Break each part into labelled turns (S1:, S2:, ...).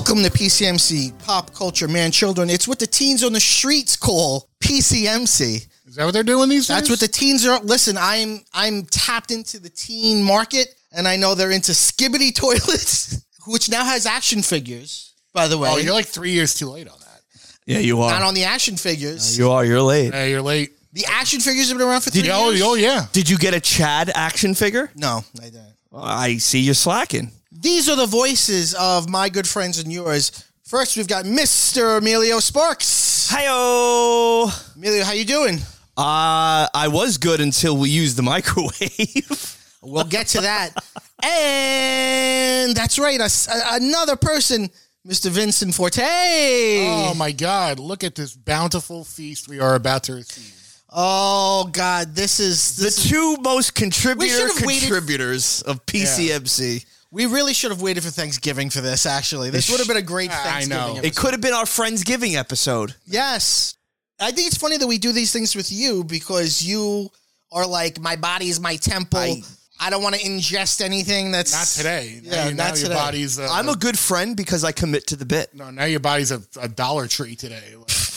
S1: Welcome to PCMC, Pop Culture Man Children. It's what the teens on the streets call PCMC.
S2: Is that what they're doing these days?
S1: That's what the teens are. Listen, I'm tapped into the teen market, and I know they're into Skibidi toilets, which now has action figures, by the way.
S2: Oh, you're like 3 years too late on that.
S3: Yeah, you are.
S1: Not on the action figures.
S3: You are. You're late.
S2: Hey, you're late.
S1: The action figures have been around for 3 years?
S2: Oh, yeah.
S3: Did you get a Chad action figure?
S1: No, I didn't.
S3: Well, I see you're slacking.
S1: These are the voices of my good friends and yours. First, we've got Mr. Emilio Sparks.
S3: Hi-yo.
S1: Emilio, how you doing?
S3: I was good until we used the microwave.
S1: We'll get to that. And that's right, another person, Mr. Vincent Forte.
S2: Oh, my God. Look at this bountiful feast we are about to receive.
S1: Oh, God, this is
S3: the two most contributors of PCMC.
S1: Yeah. We really should have waited for Thanksgiving for this, actually. This would have been a great Thanksgiving episode.
S3: It could have been our Friendsgiving episode.
S1: Yes. I think it's funny that we do these things with you because you are like, my body is my temple. I don't want to ingest anything that's...
S2: Not today.
S1: Yeah,
S2: now your body's...
S3: I'm a good friend because I commit to the bit.
S2: No, now your body's a Dollar Tree today.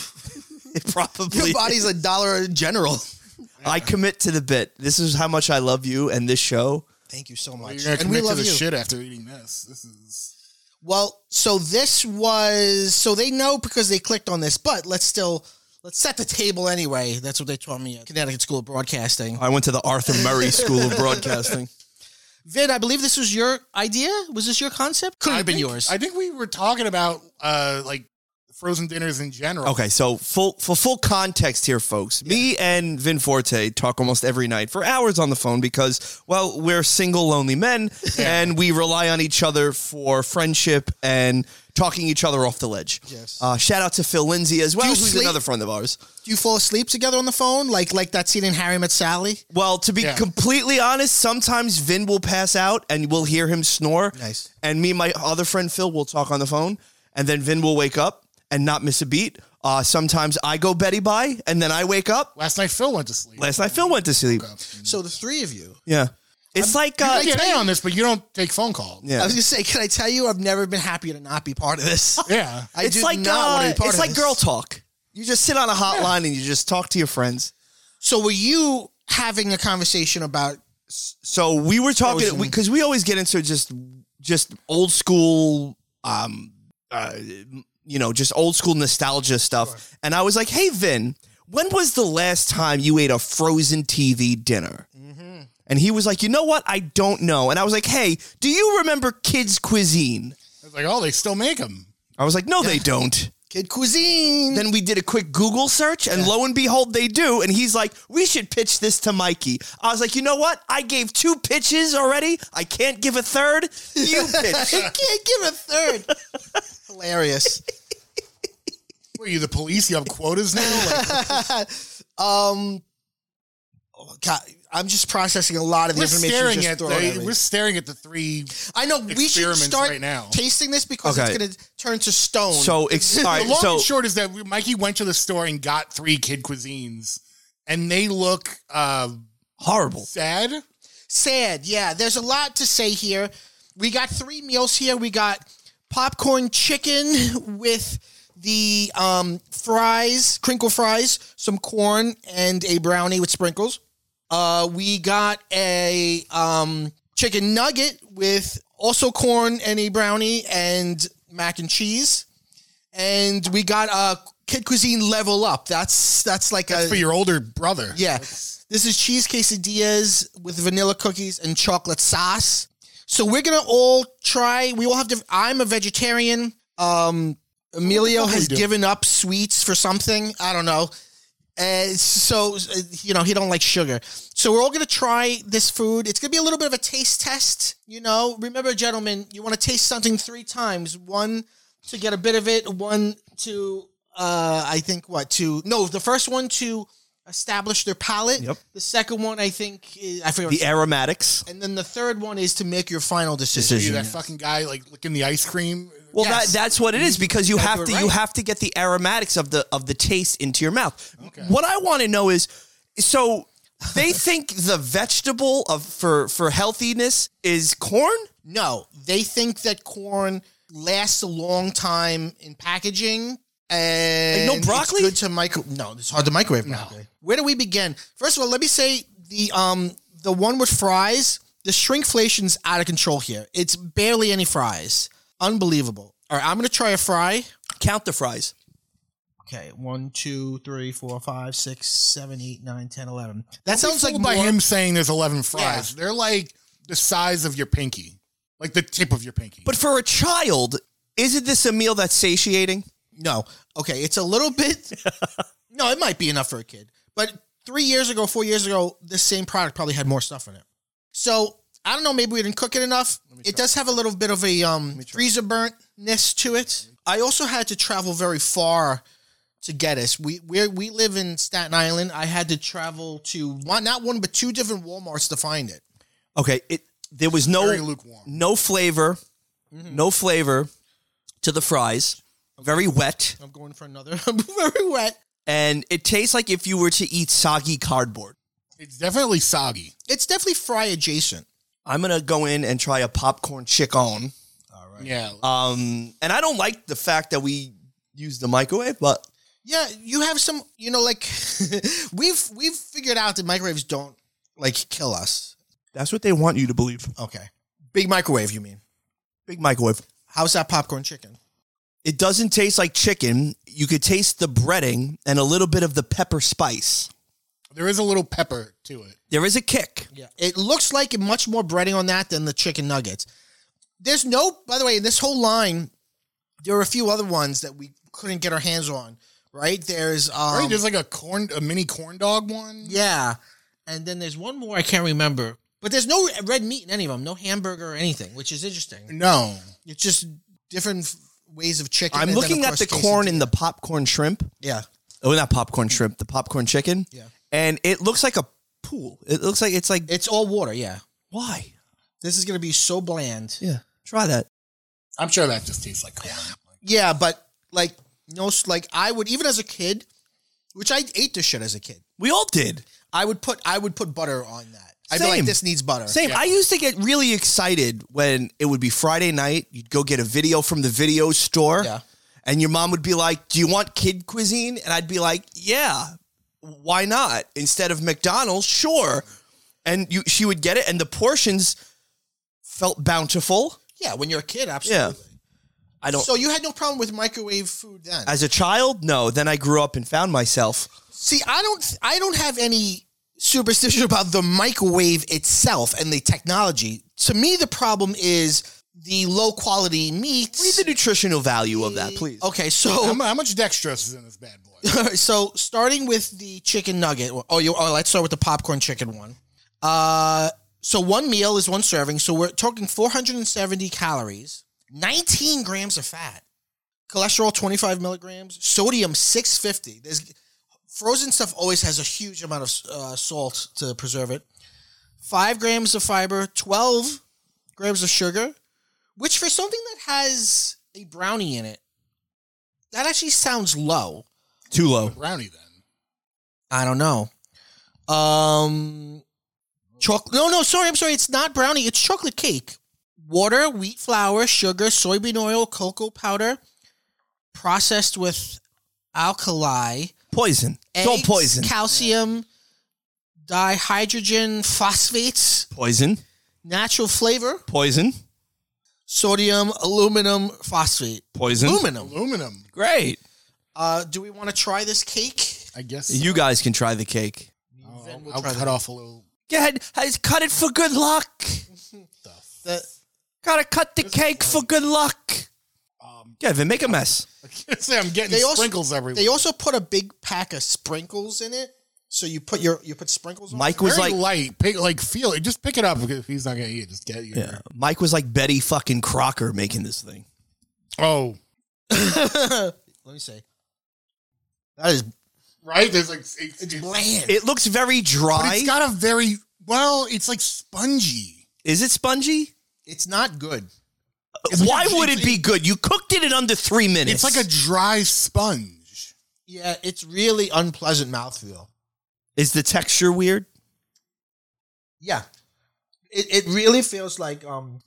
S3: It probably
S1: Your body's a Dollar General.
S3: Yeah. I commit to the bit. This is how much I love you and this show.
S1: Thank you so much.
S2: Well, you're going to commit to the shit after eating this. This is...
S1: Well, so this was... So they know because they clicked on this, but let's set the table anyway. That's what they taught me at Connecticut School of Broadcasting.
S3: I went to the Arthur Murray School of Broadcasting.
S1: Vin, I believe this was your idea. Was this your concept? Couldn't have been yours.
S2: I think we were talking about like frozen dinners in general.
S3: Okay, so for full context here, folks, me and Vin Forte talk almost every night for hours on the phone because, well, we're single, lonely men, and we rely on each other for friendship and talking each other off the ledge.
S1: Yes.
S3: Shout out to Phil Lindsay as well, who's
S1: sleep?
S3: another friend of ours.
S1: Do you fall asleep together on the phone, like that scene in Harry Met Sally?
S3: Well, to be completely honest, sometimes Vin will pass out and we'll hear him snore.
S1: Nice.
S3: And me and my other friend Phil will talk on the phone, and then Vin will wake up and not miss a beat. Sometimes I go Betty bye, and then I wake up.
S2: Last night Phil went to sleep.
S1: Okay. So the three of you.
S3: Yeah. It's like...
S2: I get in on this, but you don't take phone calls.
S3: Yeah.
S1: I was going to say, can I tell you, I've never been happier to not be part of this.
S2: Yeah.
S1: I do not want to be part of this.
S3: It's like girl talk. You just sit on a hotline and you just talk to your friends.
S1: So were you having a conversation about...
S3: So we were talking... Because we always get into just old school... just old school nostalgia stuff. Sure. And I was like, hey, Vin, when was the last time you ate a frozen TV dinner? Mm-hmm. And he was like, you know what? I don't know. And I was like, hey, do you remember Kids Cuisine?
S2: I was like, oh, they still make them.
S3: I was like, no, they don't.
S1: Kid Cuisine.
S3: Then we did a quick Google search, and lo and behold, they do. And he's like, we should pitch this to Mikey. I was like, you know what? I gave 2 pitches already. I can't give a third. You pitch.
S1: I can't give a third. Hilarious.
S2: What are you, the police? You have quotas now?
S1: Oh, God, I'm just processing a lot of the information.
S2: We're staring at the 3.
S1: I know we should start
S2: right now.
S1: tasting this because it's going to turn to stone.
S3: So
S2: the long and short is that Mikey went to the store and got 3 Kid Cuisines, and they look
S3: horrible,
S2: sad.
S1: Yeah, there's a lot to say here. We got 3 meals here. We got popcorn chicken with the fries, crinkle fries, some corn, and a brownie with sprinkles. We got a chicken nugget with also corn and a brownie and mac and cheese. And we got a Kid Cuisine level up. That's for
S2: your older brother.
S1: Yeah. This is cheese quesadillas with vanilla cookies and chocolate sauce. So we're going to all try. We all have to. I'm a vegetarian. Emilio has given up sweets for something. I don't know. He don't like sugar. So we're all going to try this food. It's going to be a little bit of a taste test. Remember, gentlemen, you want to taste something 3 times. 1 to get a bit of it. 1 to, the first one to establish their palate. Yep. The second one, I think, I forget.
S3: The aromatics.
S1: And then the third one is to make your final decision.
S2: That fucking guy like licking the ice cream.
S3: Well, that's what it is because you have to get the aromatics of the taste into your mouth. Okay. What I want to know is, so they think the vegetable for healthiness is corn?
S1: No, they think that corn lasts a long time in packaging. And
S3: Like no broccoli?
S1: It's good to No, it's hard to microwave broccoli. Where do we begin? First of all, let me say the one with fries, the shrinkflation's out of control here. It's barely any fries. Unbelievable. All right, I'm going to try a fry.
S3: Count the fries.
S1: Okay, 1, 2, 3, 4, 5, 6, 7, 8, 9, 10, 11. That sounds like
S2: by
S1: more.
S2: him saying there's 11 fries. They're like the size of your pinky, like the tip of your pinky.
S3: But for a child, isn't this a meal that's satiating?
S1: No. Okay, it's a little bit. No, it might be enough for a kid. But 4 years ago, this same product probably had more stuff in it. So I don't know. Maybe we didn't cook it enough. It does have a little bit of a freezer burntness to it. I also had to travel very far to get us. We live in Staten Island. I had to travel to not one but two different Walmarts to find it.
S3: Okay, there was
S2: Very lukewarm.
S3: no flavor to the fries. Very wet.
S1: I'm going for another. Very wet.
S3: And it tastes like if you were to eat soggy cardboard.
S2: It's definitely soggy.
S1: It's definitely fry adjacent.
S3: I'm going to go in and try a popcorn chicken.
S1: All right.
S2: Yeah.
S3: And I don't like the fact that we use the microwave, but
S1: Yeah, you have some, like we've figured out that microwaves don't kill us.
S3: that's what they want you to believe.
S1: Okay. Big microwave, you mean?
S3: Big microwave.
S1: How's that popcorn chicken?
S3: It doesn't taste like chicken. You could taste the breading and a little bit of the pepper spice.
S2: There is a little pepper to it.
S3: There is a kick.
S1: Yeah. It looks like much more breading on that than the chicken nuggets. By the way, in this whole line, there are a few other ones that we couldn't get our hands on, right? There's
S2: There's like a mini corn dog one.
S1: yeah. And then there's one more I can't remember. But there's no red meat in any of them, no hamburger or anything, which is interesting.
S2: No.
S1: It's just different ways of chicken.
S3: I'm
S1: and then,
S3: looking
S1: of
S3: at the
S1: course,
S3: corn
S1: quesadilla.
S3: and the popcorn shrimp.
S1: Yeah.
S3: Oh, not popcorn shrimp, the popcorn chicken.
S1: Yeah.
S3: And it looks like a pool. It looks like it's like,
S1: It's all water, yeah.
S3: why?
S1: This is going to be so bland.
S3: Yeah. Try that.
S2: I'm sure that just tastes like corn.
S1: Yeah, but I would, even as a kid, which I ate this shit as a kid,
S3: We all did.
S1: I would put butter on that. I'd be
S3: Same.
S1: like, this needs butter.
S3: Same. I used to get really excited when it would be Friday night. You'd go get a video from the video store.
S1: Yeah.
S3: And your mom would be like, do you want kid cuisine? And I'd be like, yeah, why not? Instead of McDonald's, sure. And she would get it, and the portions felt bountiful.
S1: Yeah, when you're a kid, absolutely.
S3: I don't.
S1: So you had no problem with microwave food then?
S3: As a child, no. Then I grew up and found myself.
S1: See, I don't have any superstition about the microwave itself and the technology. To me, the problem is the low quality meats.
S3: Read the nutritional value of that, please.
S1: Okay, so
S2: How much dextrose is in this bad boy?
S1: so starting with the chicken nugget. Let's start with the popcorn chicken one. So one meal is one serving. So we're talking 470 calories, 19 grams of fat, cholesterol 25 milligrams, sodium 650. There's frozen stuff always has a huge amount of salt to preserve it. 5 grams of fiber, 12 grams of sugar, which for something that has a brownie in it, that actually sounds low.
S3: Too low.
S2: Brownie then.
S1: I don't know. I'm sorry. It's not brownie. It's chocolate cake. Water, wheat flour, sugar, soybean oil, cocoa powder, processed with alkali.
S3: Poison.
S1: Eggs,
S3: Don't poison.
S1: Calcium, dihydrogen phosphates,
S3: Poison.
S1: natural flavor,
S3: Poison.
S1: sodium, aluminum phosphate.
S3: Poison.
S2: Aluminum.
S3: Great.
S1: Do we want to try this cake?
S2: I guess.
S3: You guys can try the cake.
S2: I'll cut off a little.
S3: Go ahead. Cut it for good luck. Gotta cut the cake for good luck. Kevin, make a mess.
S2: Say I'm getting sprinkles everywhere.
S1: They also put a big pack of sprinkles in it. So you put sprinkles on
S3: Mike
S1: it.
S3: was
S2: Very
S3: like,
S2: light. Feel it. Just pick it up if he's not gonna eat it. Just get it.
S3: yeah. Mike was like Betty fucking Crocker making this thing.
S2: Oh,
S1: Let me see. That is
S2: right. There's like it's
S1: bland.
S3: It looks very
S2: but
S3: dry.
S2: it's got a it's like spongy.
S3: Is it spongy?
S1: It's not good.
S3: Why would it be good? You cooked it in under 3 minutes.
S2: It's like a dry sponge.
S1: Yeah, it's really unpleasant mouthfeel.
S3: Is the texture weird?
S1: Yeah. It really feels like the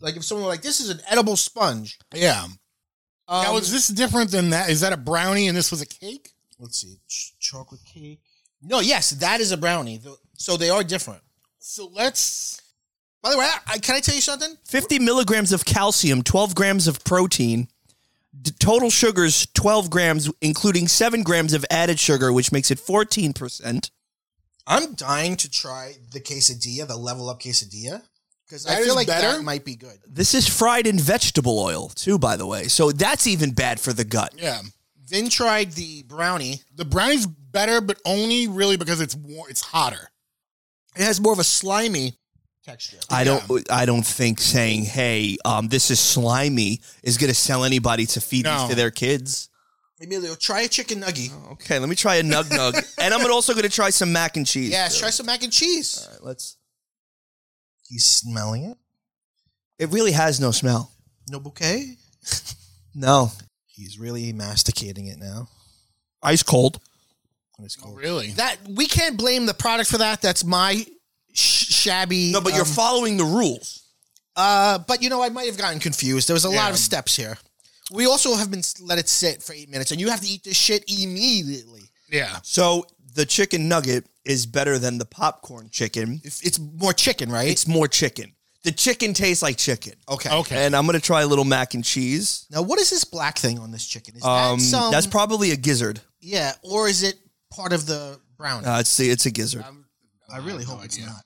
S1: Like if someone were like, this is an edible sponge.
S2: Yeah. Now, is this different than that? Is that a brownie and this was a cake?
S1: Let's see. Chocolate cake. No, yes, that is a brownie. So they are different.
S2: So let's...
S1: By the way, can I tell you something?
S3: 50 milligrams of calcium, 12 grams of protein. Total sugars, 12 grams, including 7 grams of added sugar, which makes it 14%.
S1: I'm dying to try the quesadilla, the level up quesadilla, because I
S2: That
S1: feel
S2: is
S1: like
S2: better?
S1: that might be good.
S3: This is fried in vegetable oil, too, by the way. So that's even bad for the gut.
S2: Yeah.
S1: Vin tried the brownie.
S2: The brownie's better, but only really because it's hotter.
S1: It has more of a slimy texture.
S3: I don't think saying, hey, this is slimy is going to sell anybody to feed these to their kids.
S1: Emilio, try a chicken nugget.
S3: Okay, let me try a nug. And I'm also going to try some mac and cheese.
S1: Yes, try some mac and cheese.
S3: All right, let's.
S1: He's smelling it.
S3: It really has no smell.
S1: No bouquet?
S3: No.
S1: He's really masticating it now.
S3: Ice cold.
S1: It's cold.
S2: Really?
S1: That we can't blame the product for that. That's my shabby.
S3: No, but you're following the rules.
S1: But you know, I might have gotten confused. There was a lot of steps here. We also have been let it sit for 8 minutes, and you have to eat this shit immediately.
S2: Yeah.
S3: So the chicken nugget is better than the popcorn chicken.
S1: It's more chicken, right?
S3: It's more chicken. The chicken tastes like chicken.
S1: Okay.
S3: And I'm going to try a little mac and cheese.
S1: Now, what is this black thing on this chicken? Is that some?
S3: That's probably a gizzard.
S1: Yeah, or is it part of the brownie?
S3: It's a gizzard.
S1: I really hope it's not.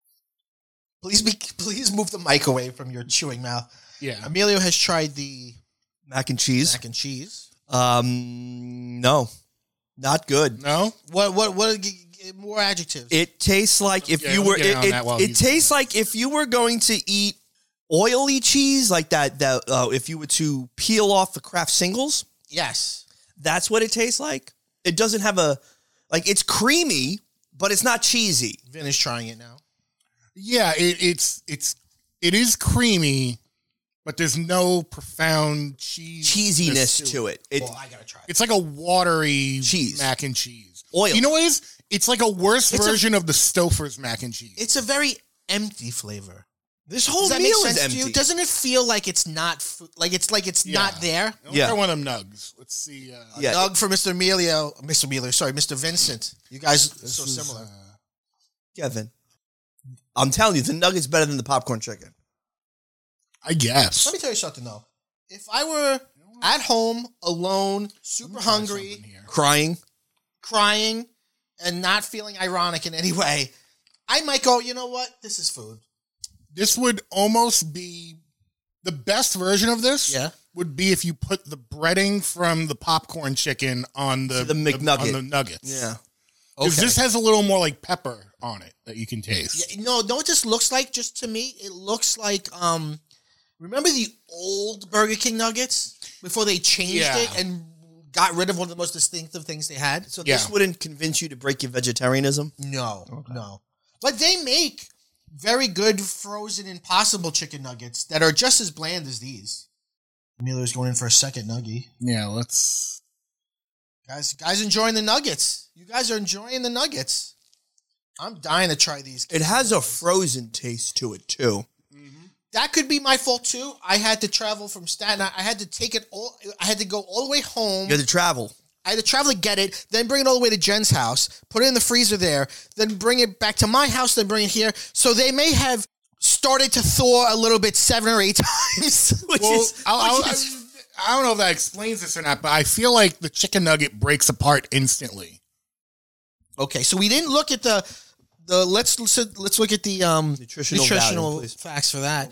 S1: Please move the mic away from your chewing mouth.
S2: Yeah.
S1: Emilio has tried the
S3: Mac and cheese.
S1: mac and cheese.
S3: No, not good.
S2: No?
S1: What more adjectives?
S3: It tastes like if
S2: Yeah,
S3: you
S2: we'll
S3: were.
S2: get on that while
S3: It
S2: he's-
S3: tastes like if you were going to eat oily cheese, like that. If you were to peel off the Kraft singles,
S1: Yes.
S3: that's what it tastes like. It doesn't have it's creamy, but it's not cheesy.
S1: Vin is trying it now.
S2: Yeah, it is creamy, but there's no profound
S3: Cheesiness to it.
S1: I gotta try it.
S2: It's like a watery
S3: Cheese.
S2: mac and cheese.
S3: Oil.
S2: You know what it is? It's like a worse
S1: It's a-
S2: version of the Stouffer's mac and cheese.
S1: It's a very empty flavor.
S3: This whole
S1: Does that
S3: meal
S1: make
S3: is
S1: sense
S3: empty.
S1: to you? Doesn't it feel like it's not like it's not there?
S3: Yeah.
S2: Try one of them nugs. Let's see.
S3: Yeah.
S1: Doug for Mr. Emilio, sorry, Mr. Vincent. You guys are so similar.
S3: Kevin, I'm telling you, the nugget's better than the popcorn chicken.
S2: I guess.
S1: Let me tell you something though. If I were at home, alone, super hungry,
S3: Crying.
S1: crying, and not feeling ironic in any way, I might go, you know what? This is food.
S2: This would almost be the best version of this.
S1: Yeah.
S2: Would be if you put the breading from the popcorn chicken on the
S3: McNugget.
S2: on the nuggets.
S3: Yeah.
S2: Because this has a little more like pepper on it that you can taste.
S1: Yeah, no, know what this looks like? Just to me, it looks like remember the old Burger King nuggets before they changed it and got rid of one of the most distinctive things they had?
S3: So this wouldn't convince you to break your vegetarianism?
S1: No. But they make very good frozen Impossible chicken nuggets that are just as bland as these. Emilio's going in for a second nugget.
S2: Yeah, let's.
S1: Guys enjoying the nuggets. You guys are enjoying the nuggets. I'm dying to try these.
S3: It has a frozen taste to it, too.
S1: That could be my fault too. I had to travel from Staten Island. I had to take it all. I had to go all the way home.
S3: You had to travel.
S1: I had to travel to get it, then bring it all the way to Jen's house, put it in the freezer there, then bring it back to my house, then bring it here. So they may have started to thaw a little bit 7 or 8 times.
S2: I don't know if that explains this or not, but I feel like the chicken nugget breaks apart instantly.
S1: Okay, so we didn't look at the let's look at the
S3: Nutritional value, please.
S1: facts for that.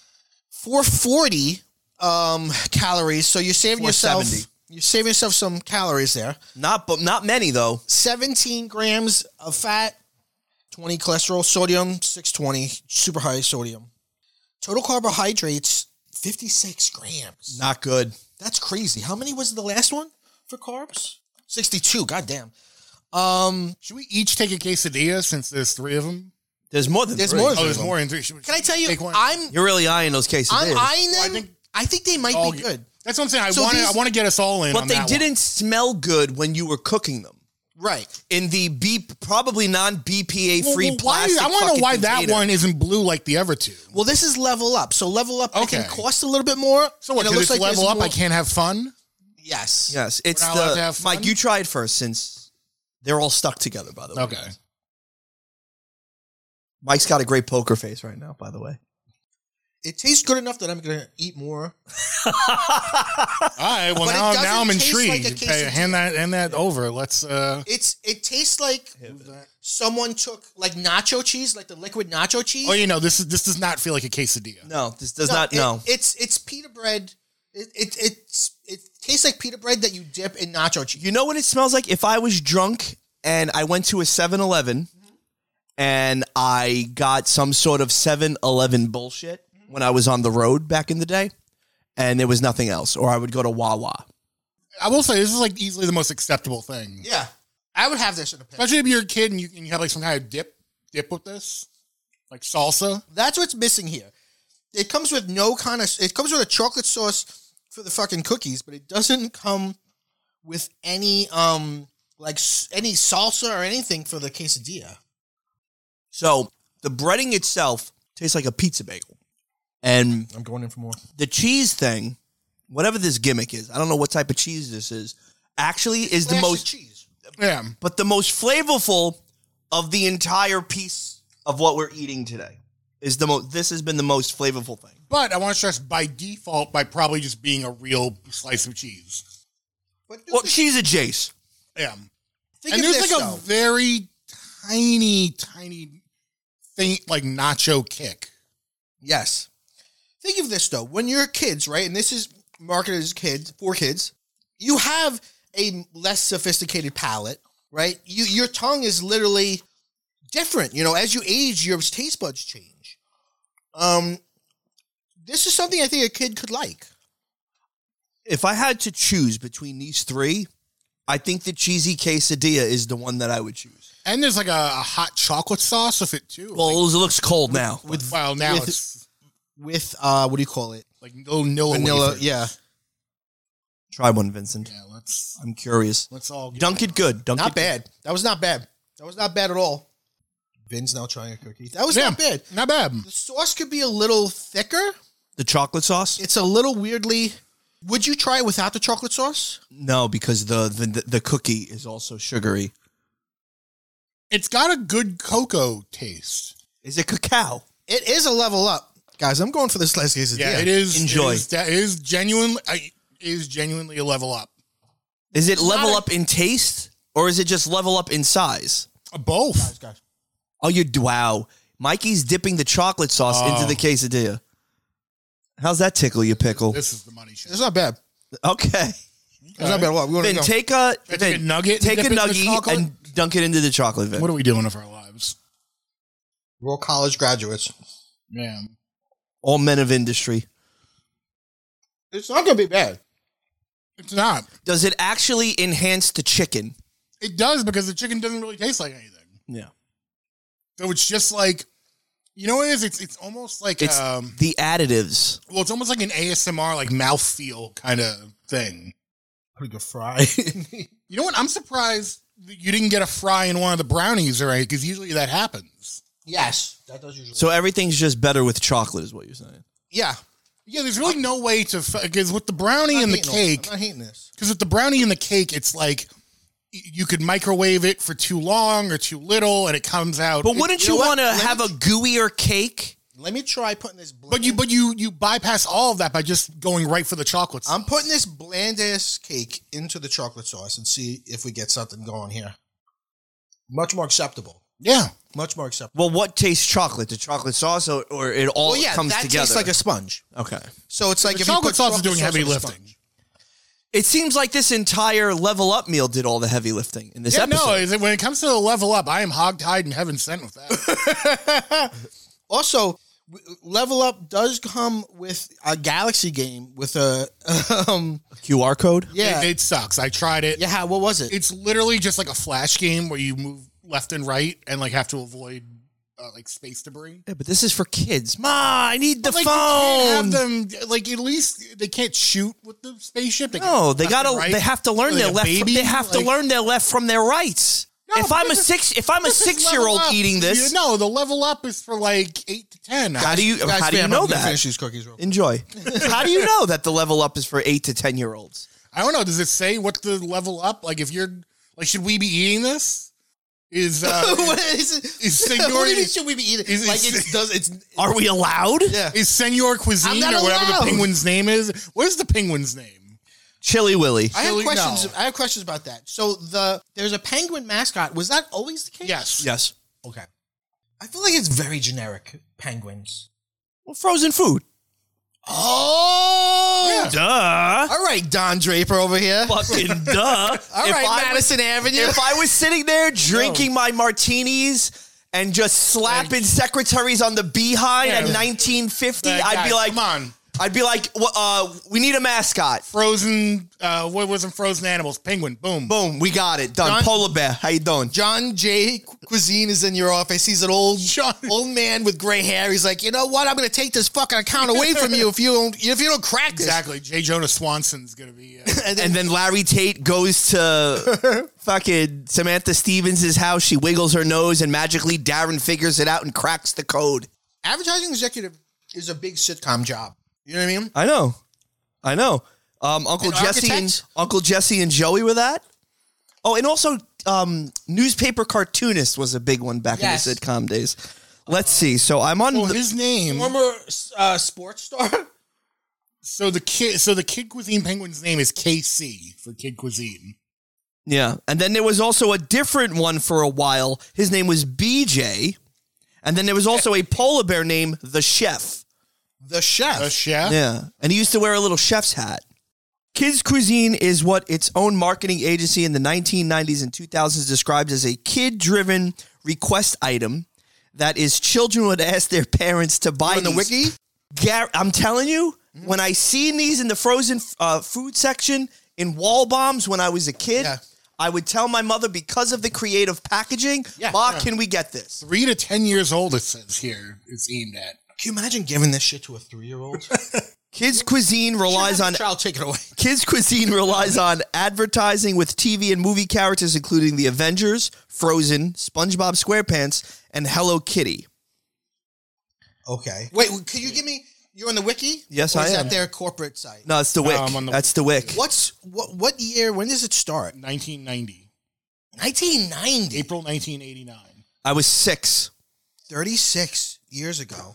S1: 440 calories. So you're saving yourself
S3: 470.
S1: You're saving yourself some calories there.
S3: Not many, though.
S1: 17 grams of fat, 20 cholesterol, sodium 620, super high sodium. Total carbohydrates 56 grams.
S3: Not good.
S1: That's crazy. How many was the last one for carbs? 62. Goddamn.
S2: Should we each take a quesadilla since there's 3 of them?
S3: There's more than
S1: There's
S3: three.
S1: more
S2: Oh,
S1: than
S2: there's
S1: them.
S2: more in 3. Should we
S1: Can I tell you?
S2: take one?
S3: You're really eyeing those cases.
S1: I'm eyeing them.
S2: Well,
S1: I think they might
S2: all
S1: be
S2: get-
S1: good.
S2: That's what I'm saying. I
S1: So
S2: want
S1: these-
S2: to get us all in.
S3: But
S2: on
S3: they
S2: that
S3: didn't smell good when you were cooking them.
S1: Right.
S3: in the probably non-BPA free plastic.
S2: I want to know
S3: fucking
S2: why
S3: container.
S2: that one isn't blue like the other two.
S1: Well, this is Level Up. So Level Up I
S2: Okay.
S1: think costs a little bit more.
S2: So what?
S1: and it
S2: Because
S1: looks
S2: it's
S1: like
S2: level
S1: there's
S2: up,
S1: more-
S2: I can't have fun.
S1: Yes.
S3: Yes, it's
S2: We're not allowed to have fun?
S3: Mike. You try it first, since they're all stuck together. By the way,
S2: Okay.
S3: Mike's got a great poker face right now. By the way,
S1: It tastes good enough that I'm going to eat more.
S2: All right. Well,
S1: But it
S2: now
S1: doesn't
S2: I'm
S1: taste like
S2: intrigued.
S1: a
S2: Hey,
S1: quesadilla.
S2: hand that over. Let's.
S1: It tastes like someone took like nacho cheese, like the liquid nacho cheese.
S2: Oh, this does not feel like a quesadilla.
S3: no, this does not. No,
S1: It's pita bread. It tastes like pita bread that you dip in nacho cheese.
S3: you know what it smells like? If I was drunk and I went to a 7-Eleven and I got some sort of 7-Eleven bullshit when I was on the road back in the day, and there was nothing else, or I would go to Wawa.
S2: I will say this is like easily the most acceptable thing,
S1: Yeah, I would have this in a pan.
S2: especially if you're a kid and you have like some kind of dip with this, like salsa.
S1: That's what's missing here. It comes with it comes with a chocolate sauce for the fucking cookies, but it doesn't come with any any salsa or anything for the quesadilla.
S3: So the breading itself tastes like a pizza bagel. And
S1: I'm going in for more.
S3: the cheese thing, whatever this gimmick is, I don't know what type of cheese this is, actually is the
S1: Flash
S3: most,
S1: cheese.
S2: Yeah.
S3: but the most flavorful of the entire piece of what we're eating today. This has been the most flavorful thing.
S2: But I want to stress by default by probably just being a real slice of cheese.
S1: But
S3: Well, cheese adjacent.
S2: Yeah.
S1: think
S2: And
S1: of
S2: there's
S1: this,
S2: like a
S1: though.
S2: very tiny faint like nacho kick.
S1: Yes. Think of this though. When you're kids, right, and this is marketed as kids for kids, you have a less sophisticated palate, right? Your tongue is literally different. As you age, your taste buds change. This is something I think a kid could like.
S3: If I had to choose between these three, I think the cheesy quesadilla is the one that I would choose.
S2: And there's like a hot chocolate sauce with it too.
S3: Well, it looks cold now.
S2: Well, now
S1: with-
S2: it's
S1: With what do you call it?
S2: like vanilla wafers.
S1: Yeah.
S3: Try one, Vincent.
S2: Yeah,
S3: I'm curious.
S2: let's all get
S3: Dunk it good. Dunk
S1: Not
S3: it
S1: bad. That was not bad. That was not bad at all. Vin's now trying a cookie. That was
S2: Yeah,
S1: not bad.
S2: Not bad.
S1: The sauce could be a little thicker.
S3: The chocolate sauce?
S1: It's a little weirdly. Would you try it without the chocolate sauce?
S3: No, because the cookie is also sugary.
S2: It's got a good cocoa taste.
S3: Is it cacao?
S1: It is a level up. Guys, I'm going for this last quesadilla.
S2: Yeah, it is.
S3: Enjoy.
S2: It is genuinely a level up.
S3: Is it level
S2: not a-
S3: up in taste, or is it just level up in size?
S2: Both.
S1: Guys.
S3: Oh, wow. Mikey's dipping the chocolate sauce into the quesadilla. How's that tickle you, pickle?
S2: This is the money shot.
S1: It's not bad.
S3: Okay.
S1: It's not bad. What? We
S3: Then
S1: go.
S3: take a
S2: nugget and
S3: take
S2: dip
S3: a
S2: it in the
S3: nugget
S2: chocolate?
S3: and dunk it into the chocolate. Vin.
S2: What are we doing with our lives?
S1: We're all college graduates.
S2: Yeah.
S3: All men of industry.
S1: It's not going to be bad.
S2: It's not.
S3: Does it actually enhance the chicken?
S2: It does because the chicken doesn't really taste like anything.
S3: Yeah.
S2: So it's just like, you know what it is? It's almost like
S3: It's the additives.
S2: well, it's almost like an ASMR like mouthfeel kind of thing.
S1: Pretty good fry.
S2: You know what? I'm surprised that you didn't get a fry in one of the brownies, right? Because usually that happens.
S1: Yes. That does usually.
S3: So everything's just better with chocolate, is what you're saying.
S1: Yeah.
S2: Yeah, there's really no way to because with the brownie and the cake,
S1: I'm not hating this.
S2: because with the brownie and the cake, it's like you could microwave it for too long or too little, and it comes out.
S3: But wouldn't
S1: you
S3: you
S1: know what?
S3: want to
S1: Let
S3: have
S1: me-
S3: a gooier cake?
S1: Let me try putting this.
S2: But you bypass all of that by just going right for the chocolate.
S1: I'm putting this bland ass cake into the chocolate sauce and see if we get something going here. Much more acceptable.
S2: Yeah.
S1: Much more acceptable.
S3: Well, what tastes chocolate? The chocolate sauce, or it all comes
S1: that
S3: together?
S1: tastes like a sponge.
S3: Okay.
S1: So it's like
S2: The
S1: if you
S2: chocolate
S1: put
S2: sauce is
S1: chocolate
S2: doing
S1: sauce
S2: heavy
S1: on a
S2: lifting.
S1: sponge.
S3: It seems like this entire level up meal did all the heavy lifting in this
S2: Yeah,
S3: episode.
S2: no, is it, when it comes to the level up, I am hogtied and heaven sent with that.
S1: Also, Level Up does come with a Galaxy game with a
S3: QR code?
S1: yeah.
S2: It sucks. I tried it.
S1: Yeah, what was it?
S2: It's literally just like a flash game where you move left and right and like have to avoid like space debris.
S3: Yeah, but this is for kids. Ma, I need the
S2: Like,
S3: phone.
S2: you can't have them, like, at least they can't shoot with the spaceship.
S3: No, they gotta.
S2: right.
S3: They have to learn
S2: Like
S3: their
S2: a
S3: left.
S2: baby?
S3: They have to
S2: Like-
S3: learn their left from their rights.
S2: No,
S3: if I'm a
S2: this is-
S3: 6-year-old
S2: level up.
S3: eating this,
S2: No, the level up is for like 8 to 10.
S3: how do you
S1: Guys,
S3: how do you
S1: I'm
S3: know
S1: gonna
S3: that?
S1: Finish these cookies real quick.
S3: Enjoy. How do you know that the level up is for 8 to 10-year-olds?
S2: I don't know. Does it say what the level up? Like, if you're like, should we be eating this? Is
S1: What is it?
S2: is
S1: What do
S2: Senor
S1: you mean should we be eating?
S2: is-
S1: Like
S2: is-
S1: it does. It's
S3: Are we allowed?
S1: yeah.
S2: is Senor
S1: I'm
S2: Cuisine
S1: not
S2: or whatever
S1: allowed.
S2: the penguin's name is? What is the penguin's name?
S3: Chili Willy.
S1: I have
S2: Chili-
S1: questions.
S2: no.
S1: I have questions about that. So there's a penguin mascot. Was that always the case?
S2: Yes.
S3: Yes.
S1: Okay. I feel like it's very generic. Penguins.
S3: Well, frozen food.
S1: Oh.
S2: Yeah.
S3: Duh.
S1: All right, Don Draper over here.
S3: Fucking duh.
S1: All
S3: If
S1: right,
S3: I
S1: Madison Avenue.
S3: If I was sitting there drinking my martinis and just slapping secretaries on the behind
S2: Yeah.
S3: in 1950,
S2: Like,
S3: I'd be
S2: guys,
S3: like,
S2: come on.
S3: I'd be like, we need a mascot.
S2: Frozen, what wasn't frozen animals? Penguin. Boom.
S3: Boom, we got it. Done.
S1: John-
S3: Polar bear. How you doing?
S1: John J. Cuisine is in your office. He's an old
S2: John-
S1: old man with gray hair. He's like, you know what? I'm going to take this fucking account away from you if you don't crack this.
S2: Exactly. J. Jonah Swanson's going to be.
S3: And then Larry Tate goes to fucking Samantha Stevens' house. She wiggles her nose and magically Darren figures it out and cracks the code.
S1: Advertising executive is a big sitcom job. You know what I mean?
S3: I know. Uncle
S1: And
S3: Jesse and Joey were that. Oh, and also newspaper cartoonist was a big one back
S1: Yes.
S3: in the sitcom days. Let's see. So I'm on.
S2: Well,
S3: the-
S2: his name.
S1: Former sports star.
S2: So the Kid Cuisine penguin's name is KC for Kid Cuisine.
S3: yeah, and then there was also a different one for a while. His name was BJ, and then there was also a polar bear named the Chef.
S1: The chef.
S2: A chef.
S3: Yeah, and he used to wear a little chef's hat. Kids Cuisine is what its own marketing agency in the 1990s and 2000s described as a kid-driven request item that is children would ask their parents to buy
S1: On the
S3: these.
S1: wiki?
S3: I'm telling you, when I seen these in the frozen food section in Wall Bombs when I was a kid,
S1: Yeah.
S3: I would tell my mother because of the creative packaging,
S1: Yeah.
S3: Ma,
S1: Yeah.
S3: can we get this?
S2: 3 to 10 years old, it says here. It's aimed at.
S1: Can you imagine giving this shit to a 3-year-old?
S3: Kids Cuisine relies on
S1: child take it away.
S3: Kids Cuisine relies on advertising with TV and movie characters including The Avengers, Frozen, SpongeBob SquarePants, and Hello Kitty.
S1: Okay. Wait, could you give me? You're on the wiki?
S3: Yes,
S1: Or
S3: I
S1: is
S3: am.
S1: that their corporate site?
S3: No, it's the Wick.
S2: I'm on the
S3: That's the Wick.
S1: What year? When does it start?
S2: 1990.
S1: 1990.
S2: April 1989.
S3: I was 6.
S1: 36 years ago.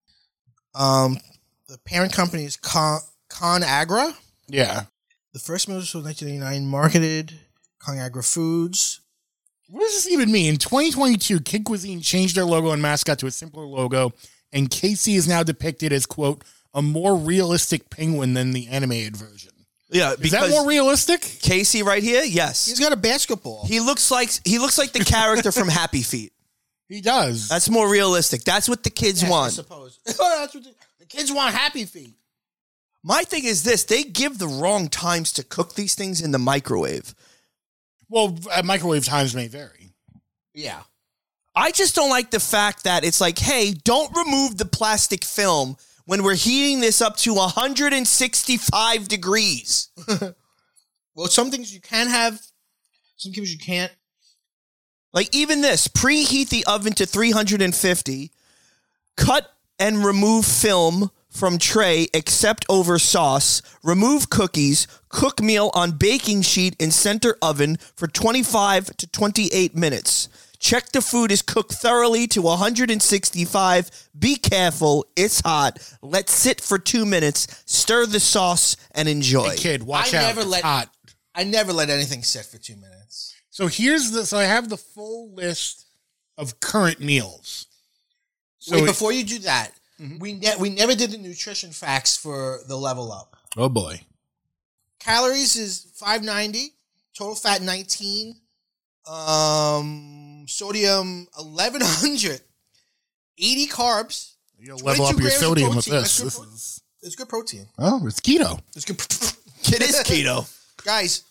S1: The parent company is ConAgra.
S2: Yeah.
S1: The first movie was 1989, marketed ConAgra Foods.
S2: What does this even mean? In 2022, Kid Cuisine changed their logo and mascot to a simpler logo, and Casey is now depicted as, quote, a more realistic penguin than the animated version.
S3: Yeah,
S2: Is that
S3: because
S2: more realistic?
S3: Casey right here, yes.
S1: He's got a basketball.
S3: He looks like the character from Happy Feet.
S2: He does.
S3: That's more realistic. That's what the kids
S1: Yes, I
S3: want.
S1: suppose. That's what the kids want. Happy Feet.
S3: My thing is this, they give the wrong times to cook these things in the microwave.
S2: Well, microwave times may vary.
S1: Yeah.
S3: I just don't like the fact that it's like, hey, don't remove the plastic film when we're heating this up to 165 degrees.
S1: Well, some things you can have, some things you can't.
S3: Like even this, preheat the oven to 350, cut and remove film from tray except over sauce, remove cookies, cook meal on baking sheet in center oven for 25 to 28 minutes. Check the food is cooked thoroughly to 165. Be careful, it's hot. Let sit for 2 minutes. Stir the sauce and enjoy.
S2: Hey, kid, watch
S1: I
S2: out.
S1: never
S2: It's
S1: let-
S2: hot.
S1: I never let anything sit for 2 minutes.
S2: So so I have the full list of current meals. So
S1: Wait, before you do that, we never did the nutrition facts for the level up.
S2: oh boy.
S1: Calories is 590, total fat 19, sodium 1100, 80 carbs.
S2: You'll level up
S1: 22
S2: your
S1: grams of
S2: sodium with
S1: protein.
S2: this.
S1: That's
S2: This
S1: good
S2: is
S1: It's good protein.
S2: oh, it's keto.
S1: It's good.
S3: It is keto.
S1: Guys,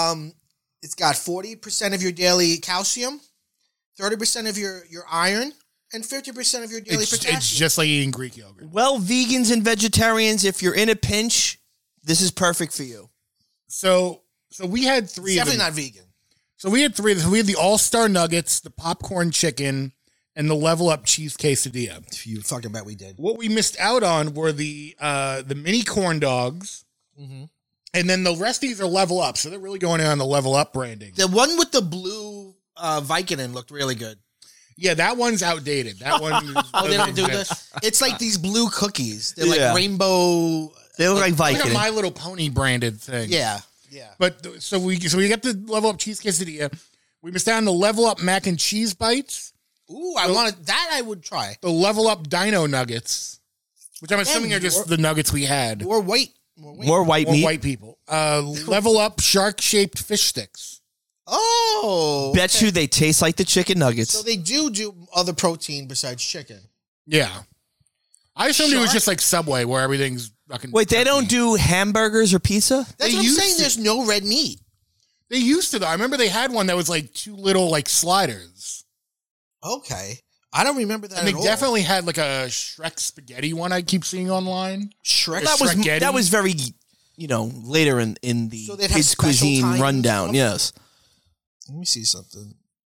S1: it's got 40% of your daily calcium, 30% of your iron, and 50% of your daily potassium.
S2: It's just like eating Greek yogurt.
S3: Well, vegans and vegetarians, if you're in a pinch, this is perfect for you.
S2: So we had three.
S1: It's definitely not vegan.
S2: So we had three. We had the All-Star Nuggets, the popcorn chicken, and the Level Up cheese quesadilla.
S1: You fucking bet we did.
S2: What we missed out on were the mini corn dogs, and then the rest of these are Level Up. So they're really going on the Level Up branding.
S1: The one with the blue Vicodin looked really good.
S2: Yeah, that one's outdated. That one.
S1: Oh, they don't do this. It's like these blue cookies. They're
S3: Yeah.
S1: like rainbow.
S3: They look like
S2: Like a
S3: Vicodin.
S2: My Little Pony branded thing.
S1: Yeah.
S2: But so we got the Level Up cheese quesadilla. We missed out on the Level Up mac and cheese bites.
S1: Ooh, I wanted that. I would try.
S2: The Level Up Dino Nuggets, which I'm assuming are just the nuggets we had.
S1: More white.
S3: More white
S2: More
S3: meat.
S2: white people. Level Up shark shaped fish sticks.
S1: Oh,
S3: Bet you they taste like the chicken nuggets.
S1: so they do other protein besides chicken.
S2: Yeah, I assumed it was
S1: Shark?
S2: just like Subway where everything's fucking.
S3: Wait, they don't
S2: turkey.
S3: do hamburgers or pizza?
S1: That's
S2: They
S1: what I'm
S2: used
S1: saying.
S2: to.
S1: There's no red meat.
S2: They used to though. I remember they had one that was like two little like sliders,
S1: Okay, I don't remember that.
S2: and they
S1: at all.
S2: definitely had like a Shrek spaghetti one I keep seeing online.
S1: Shrek.
S3: That was very, later in the
S1: So they'd have
S3: kids
S1: special
S3: cuisine
S1: times
S3: rundown.
S1: and
S3: Yes.
S1: Let me see something.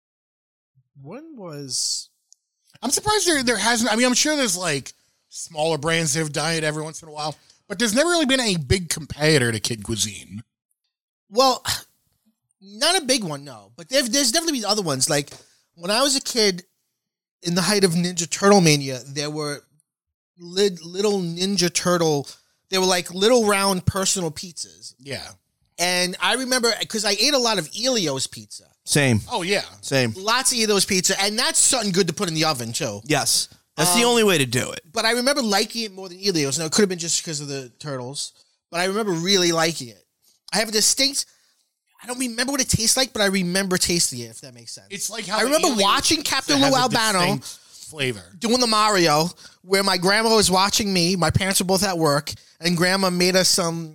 S1: When was?
S2: I'm surprised there hasn't. I mean, I'm sure there's like smaller brands that have done it every once in a while, but there's never really been a big competitor to Kid Cuisine.
S1: Well, not a big one, no. But there's definitely been other ones. Like when I was a kid, in the height of Ninja Turtle mania, there were little Ninja Turtle. They were like little round personal pizzas.
S2: Yeah.
S1: And I remember, because I ate a lot of Elio's pizza.
S3: Same.
S2: Oh yeah.
S3: Same.
S1: Lots of Elio's pizza. And that's something good to put in the oven, too.
S3: Yes. That's the only way to do it.
S1: But I remember liking it more than Elio's. Now, it could have been just because of the turtles. But I remember really liking it. I have a distinct... I don't remember what it tastes like, but I remember tasting it, if that makes sense.
S2: It's like how
S1: I remember
S2: Elio's
S1: watching Captain
S2: has
S1: Lou
S2: a
S1: Albano
S2: distinct flavor.
S1: doing the Mario, where my grandma was watching me. My parents were both at work, and grandma made us some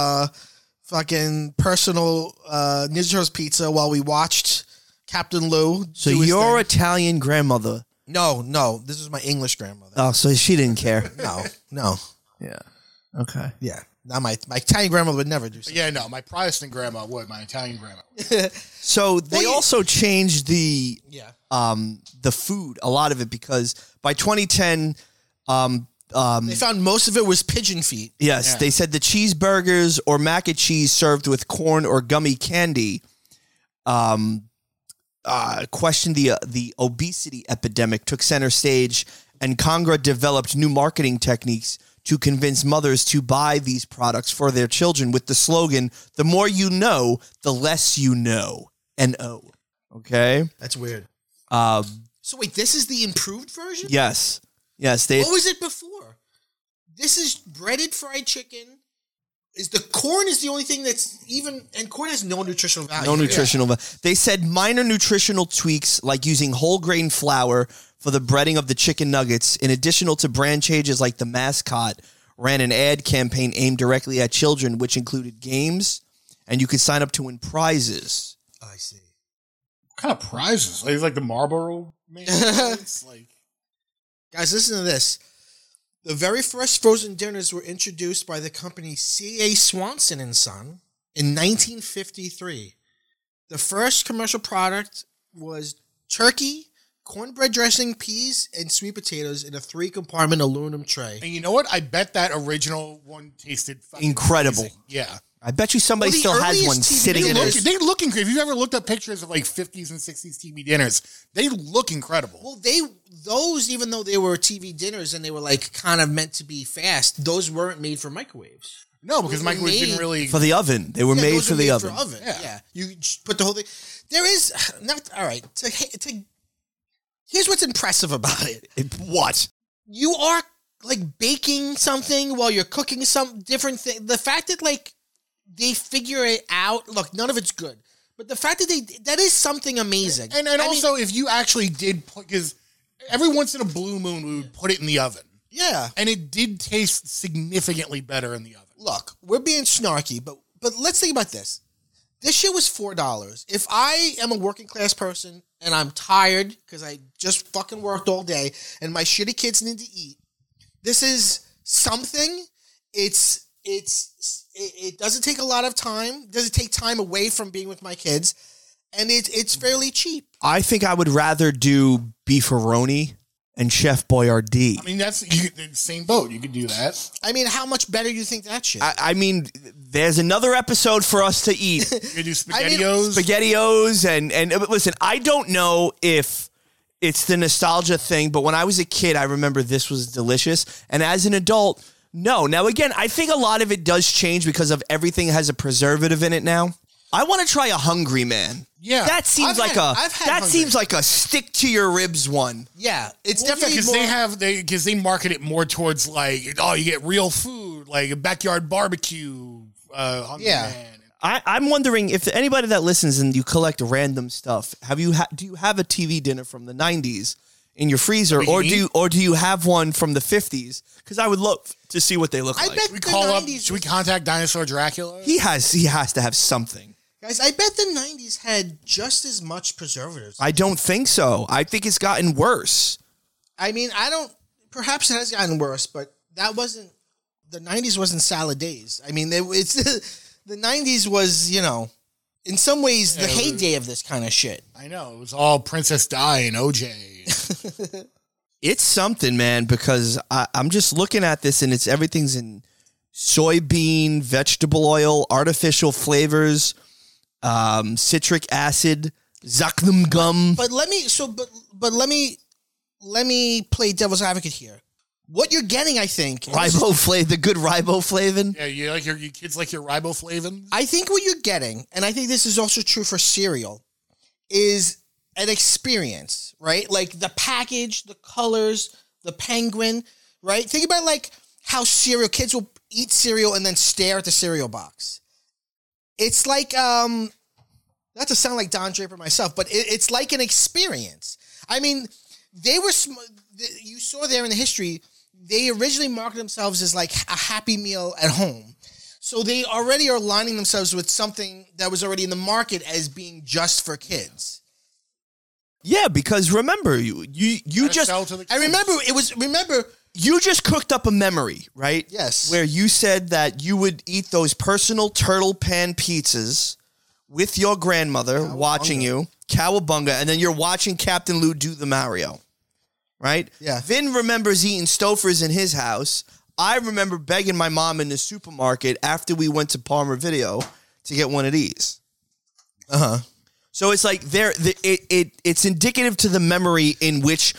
S1: fucking personal Ninja Turtles pizza while we watched Captain Lou.
S3: So
S1: do his
S3: your
S1: thing.
S3: Italian grandmother.
S1: No, this is my English grandmother.
S3: Oh, so she didn't care.
S1: No.
S3: Yeah. Okay.
S1: Yeah. Not my Italian grandmother would never do something.
S2: Yeah, no, my Protestant grandma would. My Italian grandma would.
S3: So they also changed the
S1: Yeah.
S3: the food, a lot of it, because by 2010,
S1: They found most of it was pigeon feet.
S3: yes,
S2: Yeah.
S3: they said the cheeseburgers or mac and cheese served with corn or gummy candy questioned the obesity epidemic took center stage, and Congra developed new marketing techniques to convince mothers to buy these products for their children with the slogan, "The more you know, the less you know." N-O. Okay?
S1: That's weird.
S3: Um,
S1: So wait, this is the improved version?
S3: yes. Yes, they...
S1: What was it before? This is breaded fried chicken. Is the corn is the only thing that's even, and corn has no nutritional value.
S3: No nutritional value. They said minor nutritional tweaks like using whole grain flour for the breading of the chicken nuggets, in addition to brand changes like the mascot, ran an ad campaign aimed directly at children, which included games, and you could sign up to win prizes.
S1: I see.
S2: What kind of prizes? Like the Marlboro Man? It's like
S1: Guys, listen to this. The very first frozen dinners were introduced by the company C.A. Swanson and Son in 1953. The first commercial product was turkey, cornbread dressing, peas, and sweet potatoes in a 3-compartment aluminum tray.
S2: and you know what? I bet that original one tasted fucking
S3: Incredible.
S2: amazing. Yeah.
S3: I bet you somebody
S1: Well, the
S3: still has
S1: earliest
S3: one
S1: TV
S3: sitting in
S1: dinners-
S3: his...
S2: They look incredible. If you've ever looked up pictures of like 50s and 60s TV dinners, they look incredible.
S1: Well, those, even though they were TV dinners and they were like kind of meant to be fast, those weren't made for microwaves.
S2: No, because
S1: Those were
S2: microwaves didn't
S1: made
S2: really.
S3: For the oven. They were
S1: Yeah,
S3: made
S1: those
S3: for
S1: are
S3: the
S1: made
S3: oven.
S1: Yeah. You just put the whole thing. There is not all right. Here's what's impressive about it.
S3: What?
S1: You are like baking something while you're cooking some different thing. The fact that like they figure it out. Look, none of it's good, but the fact that that is something amazing.
S2: And
S1: I mean,
S2: also, if you actually did put, because every once in a blue moon, we would put it in the oven.
S1: yeah.
S2: And it did taste significantly better in the oven.
S1: Look, we're being snarky, but let's think about this. This shit was $4. If I am a working class person and I'm tired because I just fucking worked all day and my shitty kids need to eat, this is something. It doesn't take a lot of time. It doesn't take time away from being with my kids, and it's fairly cheap.
S3: I think I would rather do beefaroni and Chef Boyardee.
S2: I mean, that's the same boat. You could do that.
S1: I mean, how much better do you think that shit?
S3: I mean, there's another episode for us to eat.
S2: You could do SpaghettiOs.
S3: SpaghettiOs and listen, I don't know if it's the nostalgia thing, but when I was a kid, I remember this was delicious. And as an adult, no. Now, again, I think a lot of it does change because of everything has a preservative in it now. I want to try a Hungry Man.
S2: Yeah.
S3: That seems seems like a stick to your ribs one.
S1: Yeah, it's definitely
S2: because because they market it more towards like, oh, you get real food, like a backyard barbecue. Hungry Man.
S3: I'm wondering if anybody that listens and you collect random stuff, do you have a TV dinner from the 90s in your freezer, or do you have one from the 50s? Because I would love to see what they look like.
S2: Should we contact Dinosaur Dracula?
S3: He has to have something.
S1: Guys, I bet the 90s had just as much preservatives.
S3: I don't think so. I think it's gotten worse.
S1: I mean, perhaps it has gotten worse, but the 90s wasn't salad days. I mean, the 90s was, in some ways the heyday of this kind of shit.
S2: I know. It was all Princess Di and OJ.
S3: It's something, man, because I'm just looking at this and everything's in soybean, vegetable oil, artificial flavors, citric acid, zachnum gum.
S1: But let me play devil's advocate here. What you're getting, I think,
S3: the good riboflavin.
S2: Yeah, you like your kids like your riboflavin.
S1: I think what you're getting, and I think this is also true for cereal, is an experience, right? Like the package, the colors, the penguin, right? Think about like how kids will eat cereal and then stare at the cereal box. It's like, not to sound like Don Draper myself, but it's like an experience. I mean, you saw there in the history, they originally marketed themselves as like a Happy Meal at home. So they already are aligning themselves with something that was already in the market as being just for kids.
S3: Yeah, because remember, you just...
S1: Remember...
S3: You just cooked up a memory, right?
S1: Yes.
S3: Where you said that you would eat those personal turtle pan pizzas with your grandmother watching you, cowabunga, and then you're watching Captain Lou do the Mario, right?
S1: Yeah.
S3: Vin remembers eating Stouffer's in his house. I remember begging my mom in the supermarket after we went to Palmer Video to get one of these.
S1: Uh-huh.
S3: So it's like it's indicative to the memory in which...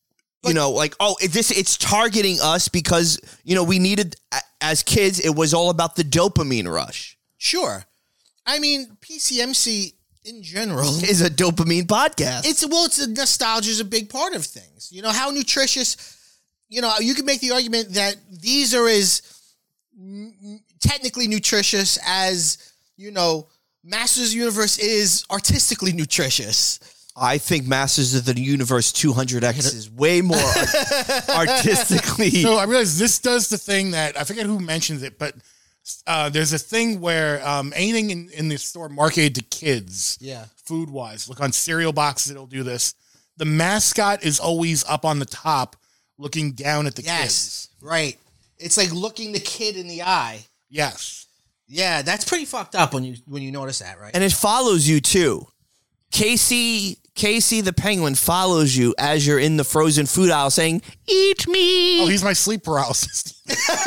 S3: it's targeting us because, we needed, as kids, it was all about the dopamine rush.
S1: Sure. I mean, PCMC in general
S3: is a dopamine podcast.
S1: It's nostalgia is a big part of things. How nutritious, you could make the argument that these are as technically nutritious as, Masters of the Universe is artistically nutritious.
S3: I think Masters of the Universe 200X is way more artistically.
S2: So I realize this does the thing that, I forget who mentions it, but there's a thing where anything in the store marketed to kids, food-wise, look on cereal boxes, it'll do this. The mascot is always up on the top looking down at the kids.
S1: Right. It's like looking the kid in the eye.
S2: Yes.
S1: Yeah, that's pretty fucked up when you notice that, right?
S3: And it follows you, too. Casey the penguin follows you as you're in the frozen food aisle saying, "Eat me."
S2: Oh, he's my sleep paralysis.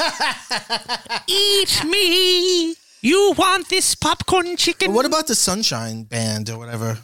S3: Eat me. You want this popcorn chicken?
S1: Well, what about the Sunshine Band or whatever?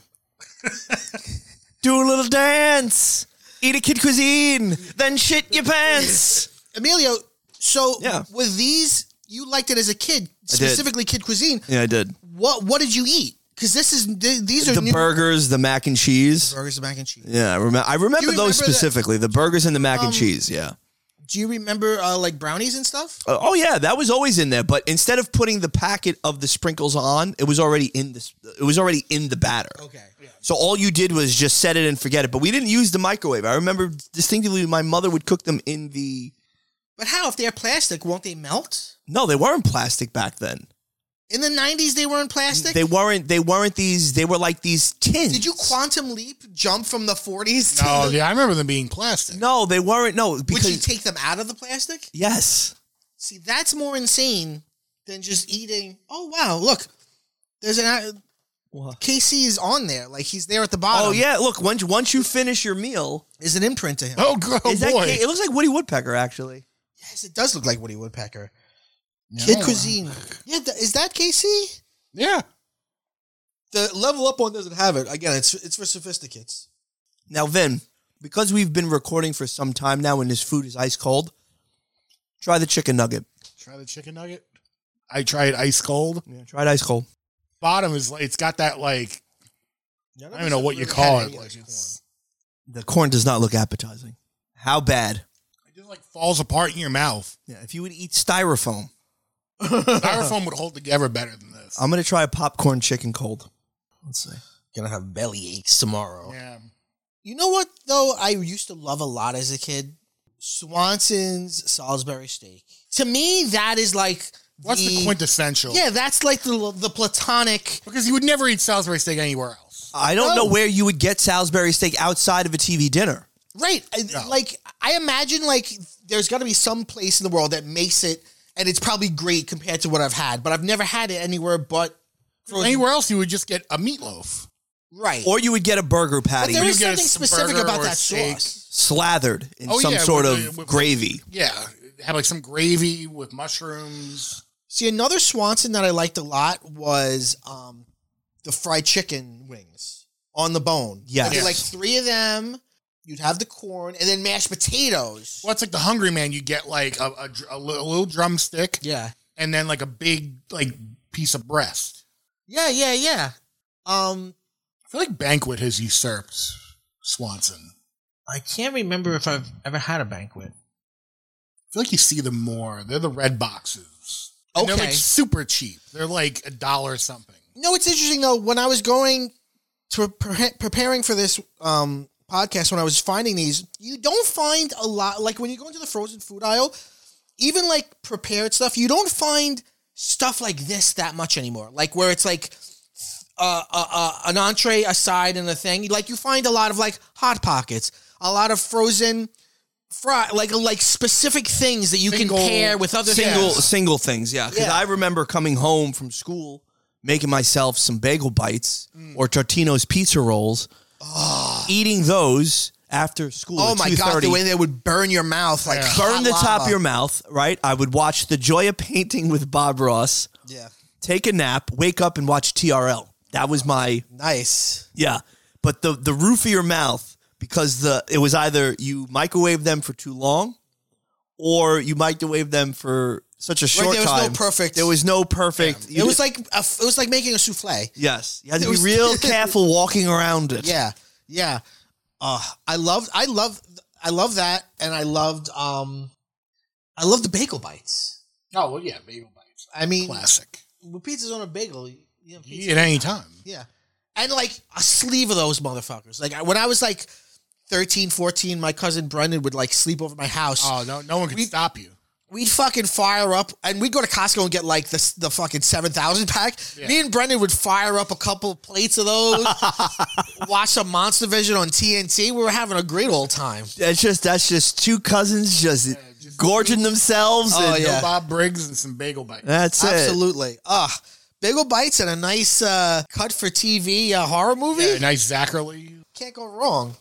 S3: Do a little dance. Eat a Kid Cuisine. Then shit your pants.
S1: Emilio, so with these, you liked it as a kid, specifically Kid Cuisine.
S3: Yeah, I did.
S1: What did you eat? Because these are
S3: the burgers, the mac and cheese.
S1: Burgers, the mac and cheese.
S3: Yeah, I remember those specifically. The burgers and the mac and cheese. Yeah.
S1: Do you remember like brownies and stuff?
S3: Oh yeah, that was always in there. But instead of putting the packet of the sprinkles on, it was already in the batter.
S1: Okay. Yeah.
S3: So all you did was just set it and forget it. But we didn't use the microwave. I remember distinctly my mother would cook them in the.
S1: But how? If they're plastic, won't they melt?
S3: No, they weren't plastic back then.
S1: In the 90s, they weren't plastic?
S3: They weren't these. They were like these tins.
S1: Did you quantum leap jump from the 40s to
S2: No, yeah, I remember them being plastic.
S3: No, they weren't. No,
S1: Would
S3: because
S1: you take them out of the plastic?
S3: yes.
S1: See, that's more insane than just eating. Oh, wow, look. There's an...
S3: What?
S1: KC is on there. Like, he's there at the bottom.
S3: Oh yeah, look. Once you finish your meal,
S1: There's an imprint to him.
S2: Oh,
S3: is that
S2: boy.
S3: it looks like Woody Woodpecker actually.
S1: Yes, it does look like Woody Woodpecker.
S2: No.
S1: Kid Cuisine. Yeah, is that KC?
S2: Yeah.
S1: The Level Up one doesn't have it. Again, it's for sophisticates.
S3: Now, Vin, because we've been recording for some time now and this food is ice cold, try the chicken nugget.
S2: Try the chicken nugget. I tried ice cold.
S3: Yeah, try it ice cold.
S2: Bottom is like, it's got that like, I don't even know what you call it. Like it's,
S3: The corn does not look appetizing. How bad?
S2: it just like falls apart in your mouth.
S3: Yeah, if you would eat styrofoam.
S2: Styrofoam would hold together better than this.
S3: I'm going to try a popcorn chicken cold. Let's see.
S1: Gonna have belly aches tomorrow.
S2: Yeah.
S1: You know what, though, I used to love a lot as a kid? Swanson's Salisbury steak. To me, that is like
S2: What's the quintessential?
S1: Yeah, that's like the platonic.
S2: Because you would never eat Salisbury steak anywhere else.
S3: I don't know where you would get Salisbury steak outside of a TV dinner.
S1: Right.
S2: No.
S1: Like, I imagine, like, there's got to be some place in the world that makes it, and it's probably great compared to what I've had, but I've never had it anywhere but frozen.
S2: Anywhere else, you would just get a meatloaf.
S1: Right.
S3: Or you would get a burger patty
S1: But there
S2: you
S1: is
S2: get a
S1: something specific
S2: burger
S1: about
S2: or a
S1: that
S2: steak.
S1: sauce.
S3: slathered in
S2: Oh,
S3: some
S2: yeah,
S3: sort
S2: with
S3: of
S2: the-
S3: gravy.
S2: Yeah. Have like some gravy with mushrooms.
S1: See, another Swanson that I liked a lot was the fried chicken wings on the bone.
S3: Yes.
S1: There'd be like 3 of them. You'd have the corn and then mashed potatoes.
S2: Well, it's like the Hungry Man. You get like a little drumstick
S1: Yeah.
S2: and then like a big like piece of breast.
S1: Yeah.
S2: I feel like Banquet has usurped Swanson.
S1: I can't remember if I've ever had a banquet.
S2: I feel like you see them more. They're the red boxes. And They're
S1: Okay.
S2: like super cheap. They're like $1 something.
S1: No, it's interesting though. When I was going to preparing for this podcast, when I was finding these, you don't find a lot. Like when you go into the frozen food aisle, even like prepared stuff, you don't find stuff like this that much anymore. Like where it's like an entree, a side, and a thing. Like you find a lot of like Hot Pockets, a lot of frozen fry, like specific things that you
S2: Single-
S1: can pair with other things.
S3: Single things, yeah. Because
S1: Yeah.
S3: I remember coming home from school, making myself some bagel bites or Tortino's pizza rolls, eating those after school.
S1: Oh
S3: at
S1: my god,
S3: 2:30.
S1: the way they would burn your mouth like hot
S3: Burn the top
S1: lava.
S3: of your mouth, right? I would watch The Joy of Painting with Bob Ross,
S1: Yeah,
S3: take a nap, wake up and watch TRL. That was my,
S1: nice.
S3: yeah. But the roof of your mouth, because it was either you microwave them for too long or you microwave them for such a short
S1: there was no
S3: time.
S1: perfect-
S3: There was no perfect.
S1: It was like making a souffle.
S3: Yes. You had to
S1: It
S3: be
S1: was-
S3: real careful walking around it.
S1: Yeah. I love that, and I loved the bagel bites.
S2: Oh, well, yeah. Bagel bites.
S1: I mean,
S2: Classic.
S1: with pizza's on a bagel, you have
S2: You
S1: pizza.
S2: eat at any time.
S1: Yeah, and like a sleeve of those motherfuckers. Like when I was like 13, 14, my cousin Brendan would like sleep over my house.
S2: Oh, no one can stop you.
S1: We'd fucking fire up, and we'd go to Costco and get like the fucking 7,000 pack.
S2: Yeah.
S1: Me and Brendan would fire up a couple plates of those, watch some Monster Vision on TNT. We were having a great old time.
S3: That's just two cousins just gorging themselves.
S1: Oh,
S3: and
S1: yeah.
S2: No Bob Briggs and some bagel bites.
S3: That's it.
S1: Absolutely. Bagel bites and a nice cut for TV horror movie.
S2: Yeah, nice Zachary.
S1: Can't go wrong.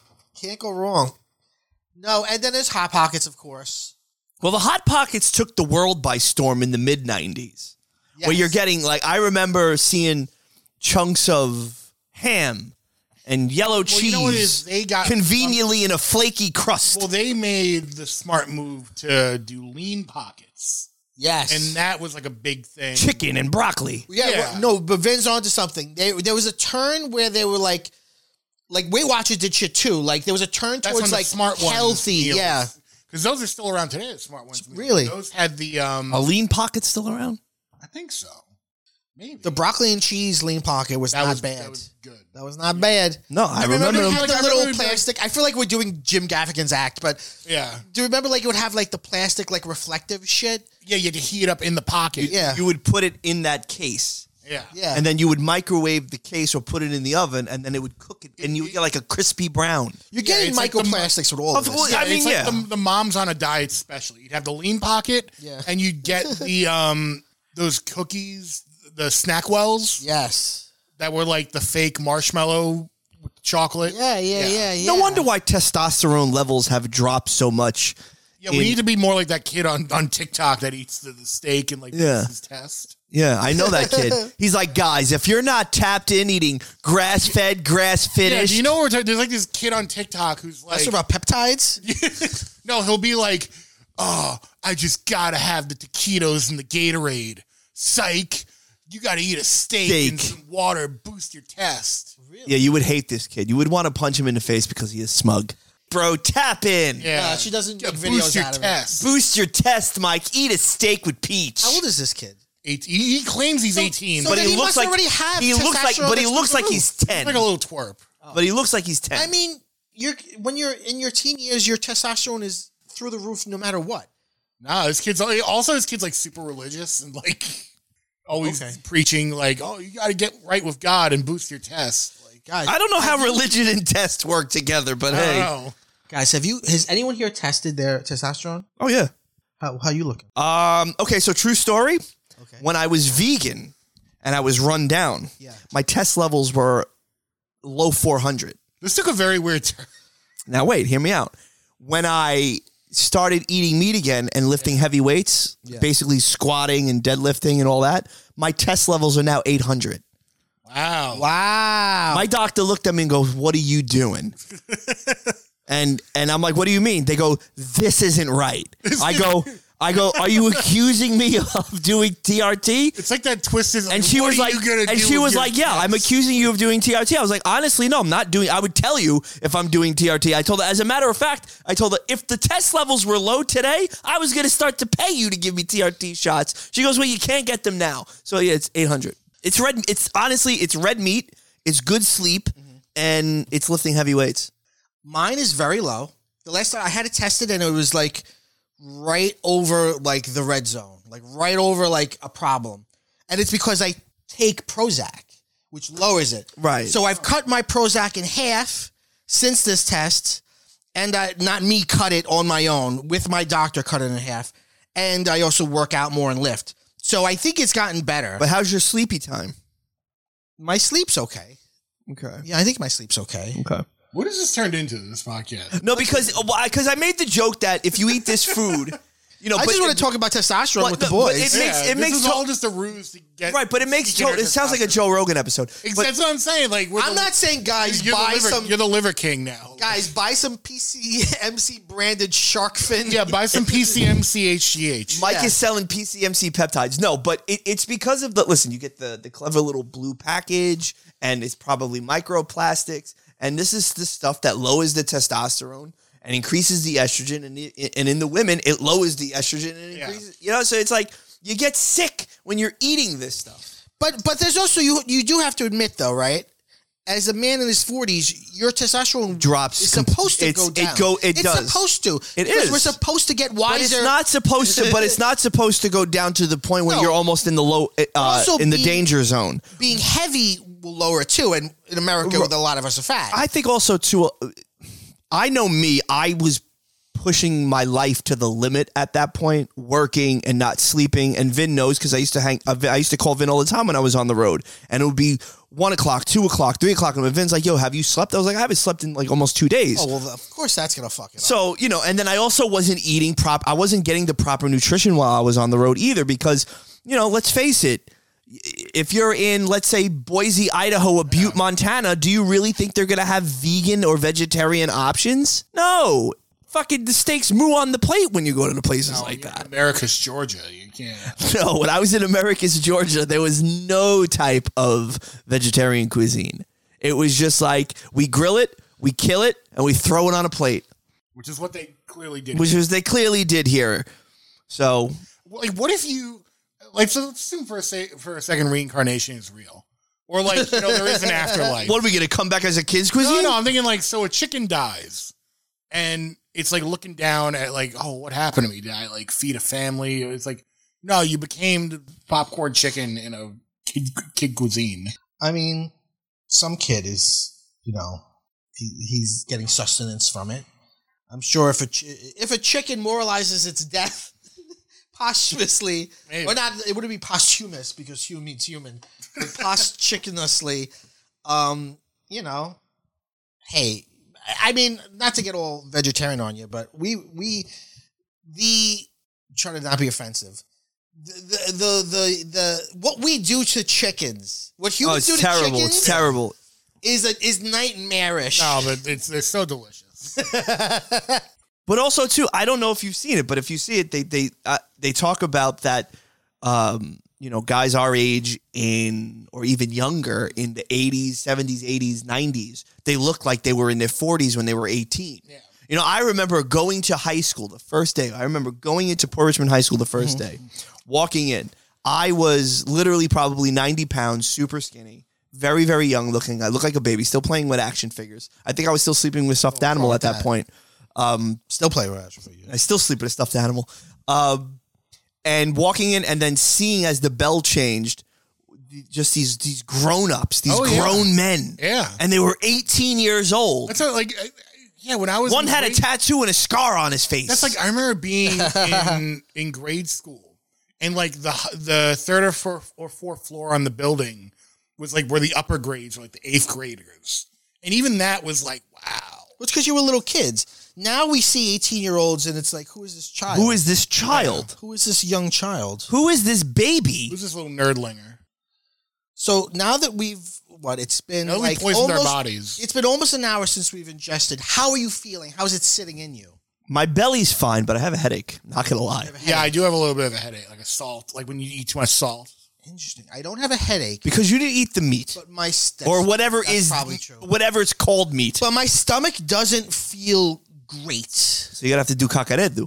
S1: No, and then there's Hot Pockets, of course.
S3: Well, the Hot Pockets took the world by storm in the mid-90s.
S1: Yes.
S3: Where you're getting, like, I remember seeing chunks of ham and yellow cheese
S2: you know what it is? They got
S3: conveniently in a flaky crust.
S2: Well, they made the smart move to do lean pockets,
S1: Yes.
S2: and that was like a big thing.
S3: Chicken and broccoli.
S1: Yeah,
S2: Yeah.
S1: well, no, but Vin's onto something. There was a turn where they were like Weight Watchers did shit too. Like there was a turn
S2: That's when
S1: towards
S2: the
S1: like
S2: smart ones
S1: healthy.
S2: meals.
S1: Yeah.
S2: Because those are still around today. The smart ones.
S1: Really?
S2: Those had the
S3: A lean pocket still around?
S2: I think so. Maybe.
S1: The broccoli and cheese lean pocket was not bad.
S2: That was good.
S1: That was not bad.
S3: No, I remember
S1: it
S3: them.
S1: had the little plastic. I feel like we're doing Jim Gaffigan's act, but
S2: yeah.
S1: Do you remember like it would have like the plastic like reflective shit?
S2: Yeah, you had to heat it up in the pocket.
S1: Yeah.
S3: You would put it in that case.
S2: Yeah.
S1: Yeah.
S3: And then you would microwave the case or put it in the oven, and then it would cook it, and you would get like a crispy brown.
S1: You're getting
S2: it's like
S1: microplastics with all of this.
S3: I mean,
S2: it's like the moms on a diet special. You'd have the lean pocket, and you'd get the those cookies, the Snackwells.
S1: Yes.
S2: That were like the fake marshmallow with chocolate.
S1: Yeah.
S3: No wonder why testosterone levels have dropped so much.
S2: Yeah, we need to be more like that kid on TikTok that eats the steak and like
S3: Yeah.
S2: his test.
S3: Yeah, I know that kid. He's like, guys, if you're not tapped in eating grass-fed, grass-finished.
S2: Yeah, do you know what we're talking? There's like this kid on TikTok who's like,
S1: That's about peptides?
S2: no, he'll be like, oh, I just gotta have the taquitos and the Gatorade. Psych. You gotta eat a steak and some water, boost your test.
S1: Really?
S3: Yeah, you would hate this kid. You would want to punch him in the face because he is smug. Bro, tap in.
S2: Yeah,
S1: she doesn't make
S2: boost
S1: videos
S2: your
S1: out of
S2: test.
S3: Boost your test, Mike. Eat a steak with peach.
S1: How old is this kid?
S2: 18. He claims he's 18,
S1: so
S2: but
S1: then he must already have
S3: he looks like,
S1: testosterone
S3: but he
S1: that's
S3: looks
S1: through
S3: like
S1: the
S3: he's
S2: he's
S3: 10.
S2: like a little twerp.
S3: But he looks like he's 10.
S1: I mean, when you're in your teen years, your testosterone is through the roof no matter what.
S2: Nah, his kid's like super religious and like always preaching like, oh, you got to get right with God and boost your test. Like,
S1: Guys,
S3: I don't know how religion and test work together, but
S2: I don't
S3: hey.
S2: know.
S1: Guys, has anyone here tested their testosterone?
S3: Oh, yeah.
S1: How you looking?
S3: Okay, so true story.
S1: Okay.
S3: When I was vegan and I was run down, my test levels were low 400.
S2: This took a very weird turn.
S3: Now, wait, hear me out. When I started eating meat again and lifting heavy weights, basically squatting and deadlifting and all that, my test levels are now 800.
S2: Wow.
S3: My doctor looked at me and goes, "What are you doing?" and I'm like, "What do you mean?" They go, "This isn't right." I go, "Are you accusing me of doing TRT?"
S2: It's like that twisted.
S3: And she was like, "Yeah, I'm accusing you of doing TRT." I was like, "Honestly, no, I'm not doing. I would tell you if I'm doing TRT." I told her, as a matter of fact, I told her if the test levels were low today, I was going to start to pay you to give me TRT shots. She goes, "Well, you can't get them now." So yeah, it's 800. It's red. It's honestly, it's red meat. It's good sleep, and it's lifting heavy weights.
S1: Mine is very low. The last time I had it tested, and it was like right over like the red zone, like right over like a problem. And it's because I take Prozac, which lowers it.
S3: Right.
S1: So I've cut my Prozac in half since this test, and not me cut it on my own, with my doctor cut it in half. And I also work out more and lift. So I think it's gotten better.
S3: But how's your sleepy time?
S1: My sleep's okay.
S3: Okay.
S1: Yeah, I think my sleep's okay.
S3: Okay.
S2: What has this turned into, this podcast?
S3: No, because I made the joke that if you eat this food, you know,
S1: I just want to talk about testosterone with the boys.
S3: It makes
S2: all just a ruse to get
S3: right, but it makes it sounds like a Joe Rogan episode.
S2: That's what I'm saying. Like,
S1: I'm not saying guys buy some.
S2: You're the liver king now.
S1: Guys, buy some PCMC branded shark fin.
S2: Yeah, buy some PCMC HGH.
S3: Mike is selling PCMC peptides. No, but it's because of listen, you get the clever little blue package, and it's probably microplastics. And this is the stuff that lowers the testosterone and increases the estrogen. And in the women, it lowers the estrogen and increases. You know, so it's like you get sick when you're eating this stuff.
S1: But there's also, you do have to admit, though, right? As a man in his 40s, your testosterone
S3: drops.
S1: It's supposed to go down.
S3: It does.
S1: It's supposed to.
S3: It is.
S1: We're supposed to get wiser.
S3: But it's not supposed to. But it's not supposed to go down to the point where you're almost in the low, in the danger zone.
S1: Being heavy will lower it too. And in America, a lot of us are fat.
S3: I think also too. I know me. I was pushing my life to the limit at that point, working and not sleeping. And Vin knows because I used to call Vin all the time when I was on the road, and it would be 1 o'clock, 2 o'clock, 3 o'clock, and Vin's like, "Yo, have you slept?" I was like, "I haven't slept in like almost 2 days."
S1: Oh well, of course that's gonna fuck it up.
S3: So you know, and then I also wasn't eating I wasn't getting the proper nutrition while I was on the road either, because you know, let's face it. If you're in, let's say, Boise, Idaho, or Butte, Montana, do you really think they're going to have vegan or vegetarian options? No. Fucking the steaks moo on the plate when you go to the places like that.
S2: America's Georgia. You can't.
S3: No, when I was in America's Georgia, there was no type of vegetarian cuisine. It was just like, we grill it, we kill it, and we throw it on a plate.
S2: Which is what they clearly did.
S3: Which was they clearly did here. So.
S2: Like, what if you... Like, so let's assume for a second reincarnation is real. Or like, there is an afterlife.
S3: What are we going to come back as a kid's cuisine?
S2: No, I'm thinking like, so a chicken dies and it's like looking down at like, oh, what happened to me? Did I like feed a family? It's like, no, you became the popcorn chicken in a kid cuisine.
S1: I mean, some kid is, he's getting sustenance from it. I'm sure if a chicken moralizes its death posthumously,
S2: Maybe.
S1: or not, it wouldn't be posthumous because human means human, but postchickenously, hey, I mean, not to get all vegetarian on you, but try to not be offensive. The what we do to chickens, what humans do to chickens,
S3: it's terrible.
S1: Is nightmarish.
S2: No, but they're so delicious.
S3: But also too, I don't know if you've seen it, but if you see it, they talk about that. Guys our age or even younger in the 80s, 70s, 80s, 90s, they look like they were in their 40s when they were 18. Yeah. I remember going to high school the first day. I remember going into Port Richmond High School the first day, walking in. I was literally probably 90 pounds, super skinny, very, very young looking. I looked like a baby, still playing with action figures. I think I was still sleeping with stuffed animal at that point.
S1: Still play with action figures.
S3: I still sleep with a stuffed animal. And walking in and then seeing as the bell changed, just these grown-ups, these grown men.
S2: Yeah.
S3: And they were 18 years old.
S2: That's when I was
S3: one had a tattoo and a scar on his face.
S2: That's like, I remember being in grade school and like the third or fourth floor on the building was like where the upper grades were, like the 8th graders. And even that was like, wow.
S1: Well, it's because you were little kids. Now we see 18-year-olds and it's like, who is this child?
S3: Who is this child?
S1: Yeah. Who is this young child?
S3: Who is this baby?
S2: Who's this little nerdlinger?
S1: So now that it's been like
S2: poisoned our bodies.
S1: It's been almost an hour since we've ingested. How are you feeling? How is it sitting in you?
S3: My belly's fine, but I have a headache. Not gonna lie.
S2: Yeah, I do have a little bit of a headache, like a salt, like when you eat too much salt.
S1: Interesting. I don't have a headache
S3: because you didn't eat the meat,
S1: but
S3: or whatever is
S1: probably true.
S3: Whatever it's called meat.
S1: But my stomach doesn't feel great.
S3: So you're gonna have to do cacaredo.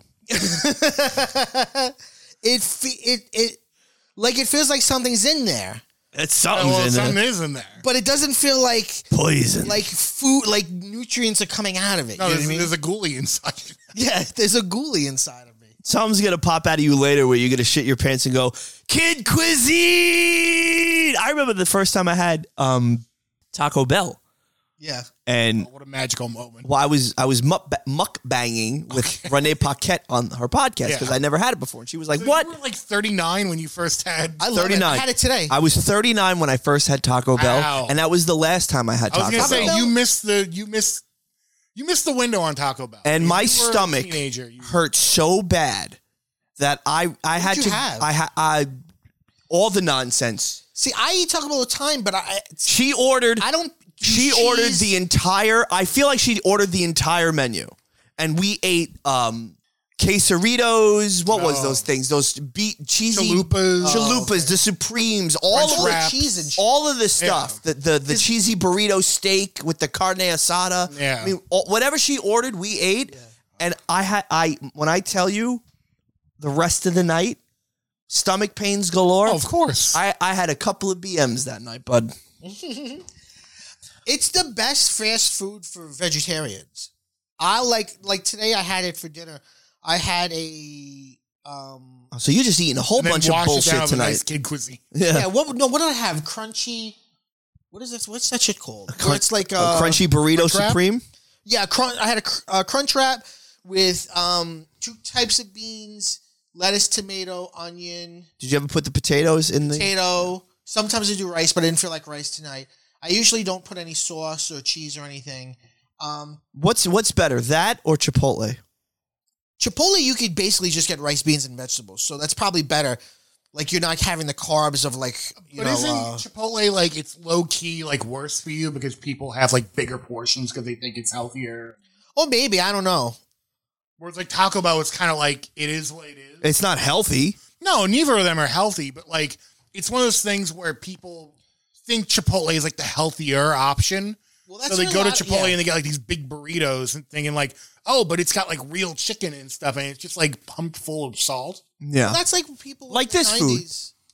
S1: It feels like something's in there.
S3: It's something
S2: something is in there.
S1: But it doesn't feel like
S3: poison.
S1: Like food, like nutrients are coming out of it.
S2: No, there's a ghoulie inside.
S1: Yeah, there's a ghoulie inside of me.
S3: Something's gonna pop out of you later where you're gonna shit your pants and go, kid cuisine. I remember the first time I had Taco Bell.
S1: Yeah.
S3: And
S2: what a magical moment.
S3: Well, I was mukbanging with Renee Paquette on her podcast because I never had it before. And she was like, what?
S2: You were like 39 when you first had...
S1: I love 39. I had it today.
S3: I was 39 when I first had Taco Bell. And that was the last time I had Taco Bell.
S2: I was going to say, you missed the window on Taco Bell.
S3: And my stomach hurt so bad that I had to... I all the nonsense.
S1: See, I eat Taco Bell all the time, but
S3: she ordered...
S1: I don't...
S3: She ordered the entire... I feel like she ordered the entire menu. And we ate quesaritos. What was those things? Those cheesy... Chalupas, the Supremes. All of the stuff. Yeah. The cheesy burrito steak with the carne asada.
S2: Yeah.
S3: I mean, whatever she ordered, we ate. Yeah. And when I tell you, the rest of the night, stomach pains galore.
S2: Oh, of course.
S3: I had a couple of BMs that night, bud.
S1: It's the best fast food for vegetarians. I like today I had it for dinner. I had a
S3: so you're just eating a whole bunch of bullshit tonight.
S2: Nice kid cuisine.
S1: Yeah. What did I have? Crunchy. What is this? What's that shit called? It's like
S3: a crunchy burrito supreme.
S1: Yeah, I had a crunch wrap with 2 types of beans, lettuce, tomato, onion.
S3: Did you ever put the potatoes in the
S1: potato? Sometimes I do rice, but I didn't feel like rice tonight. I usually don't put any sauce or cheese or anything.
S3: What's better, that or Chipotle?
S1: Chipotle, you could basically just get rice, beans, and vegetables, so that's probably better. Like you're not having the carbs of like
S2: isn't Chipotle like it's low key like worse for you because people have like bigger portions because they think it's healthier?
S1: Oh, maybe, I don't know.
S2: Whereas like Taco Bell, it's kind of like it is what it is.
S3: It's not healthy.
S2: No, neither of them are healthy, but like it's one of those things where people think Chipotle is like the healthier option. Well, that's so they go to Chipotle and they get like these big burritos and thinking like, oh, but it's got like real chicken and stuff and it's just like pumped full of salt.
S3: Yeah.
S1: Well, that's like people
S3: like this 90s.
S1: food.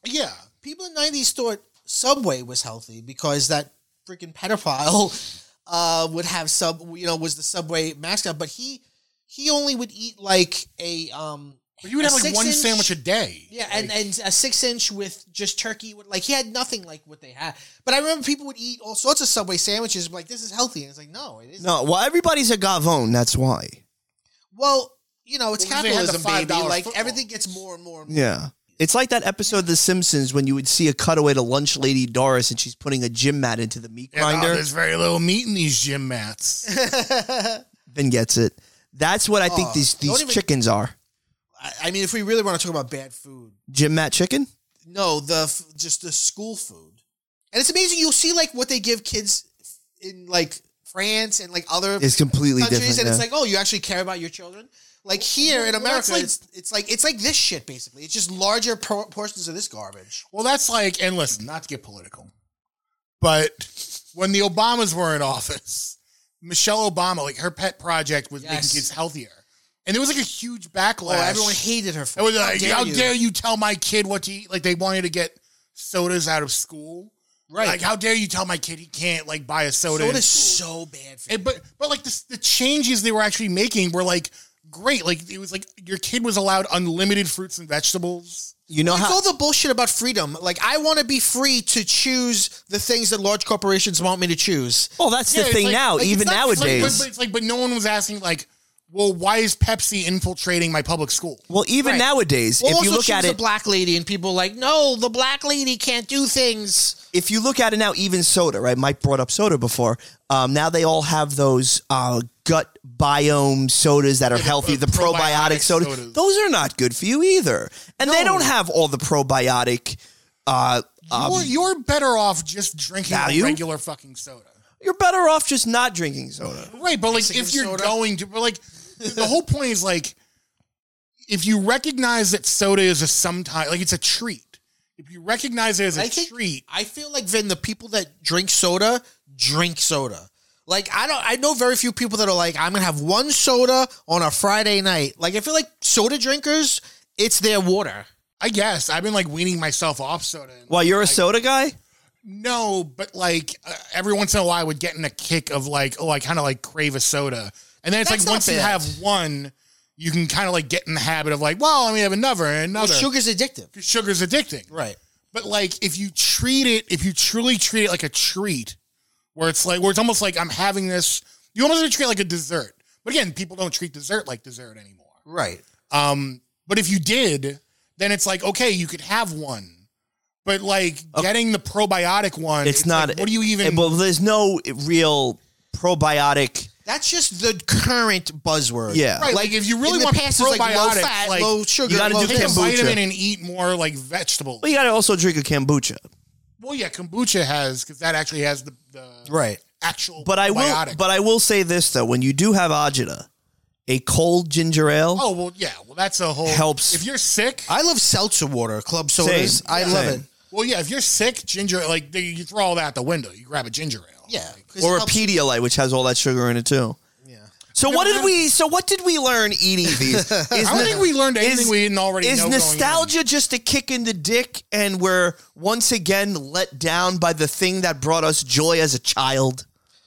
S2: Yeah.
S1: People in the 90s thought Subway was healthy because that freaking pedophile would have was the Subway mascot, but he only would eat like a
S2: But you would have like one sandwich a day.
S1: Yeah, and a 6-inch with just turkey. Like he had nothing like what they had. But I remember people would eat all sorts of Subway sandwiches. Like this is healthy, and it's like no, it isn't.
S3: No, well, everybody's a gavone. That's why.
S1: Well, it's capitalism, baby. Like
S2: football.
S1: everything gets more and more and more.
S3: Yeah. It's like that episode of The Simpsons when you would see a cutaway to lunch lady Doris and she's putting a gym mat into the meat grinder.
S2: There's very little meat in these gym mats.
S3: Ben gets it. That's what I think these chickens are.
S1: I mean, if we really want to talk about bad food.
S3: Gym mat chicken?
S1: No, just the school food. And it's amazing. You'll see like what they give kids in like France and like other
S3: It's completely
S1: countries.
S3: different.
S1: And
S3: Yeah.
S1: it's like, oh, you actually care about your children? Like here in America, it's like this shit basically. It's just larger portions of this garbage.
S2: Well, that's like, and listen, not to get political, but when the Obamas were in office, Michelle Obama, like her pet project was making kids healthier. And there was like a huge backlash.
S1: Oh, everyone hated her for
S2: it. Was like, how dare you tell my kid what to eat? Like they wanted to get sodas out of school.
S1: Right.
S2: Like, how dare you tell my kid he can't like buy a soda?
S1: Soda's so bad for
S2: but like the changes they were actually making were like great. Like it was like your kid was allowed unlimited fruits and vegetables.
S3: You know
S1: all the bullshit about freedom. Like I want to be free to choose the things that large corporations want me to choose.
S3: Well, that's the thing now. Even nowadays,
S2: but no one was asking like, well, why is Pepsi infiltrating my public school?
S3: Well, even nowadays, if you look at it,
S1: a black lady, and people are like, no, the black lady can't do things.
S3: If you look at it now, even soda, right? Mike brought up soda before. Now they all have those gut biome sodas that are healthy, the probiotic sodas. Those are not good for you either, and they don't have all the probiotic.
S2: You're better off just drinking a regular fucking soda.
S3: You're better off just not drinking soda,
S2: right? But like, if you're going to, but like. The whole point is like, if you recognize that soda is sometimes like it's a treat. If you recognize it as a treat,
S1: I feel like Vin, the people that drink soda. Like I know very few people that are like, I'm gonna have one soda on a Friday night. Like I feel like soda drinkers, it's their water.
S2: I guess I've been like weaning myself off soda.
S3: Well, you're a soda guy.
S2: No, but like every once in a while, I would get in a kick of like, I kind of like crave a soda. And then it's like once you have one, you can kind of like get in the habit of like, well, let me have another and another.
S1: Well, sugar's addictive.
S2: Sugar's addicting.
S1: Right.
S2: But like if you truly treat it like a treat, where it's almost like I'm having this, you almost treat it like a dessert. But again, people don't treat dessert like dessert anymore.
S1: Right.
S2: But if you did, then it's like, okay, you could have one. But like getting the probiotic one,
S3: it's not.
S2: Like, what do you even?
S3: Well, there's no real probiotic.
S1: That's just the current buzzword.
S3: Yeah.
S2: Right, like if you really want probiotics,
S1: like low fat, low sugar,
S3: you got to do
S2: take a
S3: kombucha.
S2: vitamin and eat more like vegetables.
S3: Well, you got to also drink a kombucha.
S2: Well, yeah, kombucha has, because that actually has the actual probiotic.
S3: I will say this though: when you do have agita, a cold ginger ale.
S2: Oh well, yeah. Well, that's a whole
S3: helps.
S2: If you're sick,
S1: I love seltzer water, club sodas.
S3: Same.
S1: I love it.
S2: Well, yeah. If you're sick, ginger, like you throw all that out the window. You grab a ginger ale.
S1: Yeah,
S3: or a Pedialyte, which has all that sugar in it too.
S1: Yeah.
S3: So what did we learn eating these?
S2: I don't think we learned anything we didn't already know.
S3: Is nostalgia just a kick in the dick, and we're once again let down by the thing that brought us joy as a child?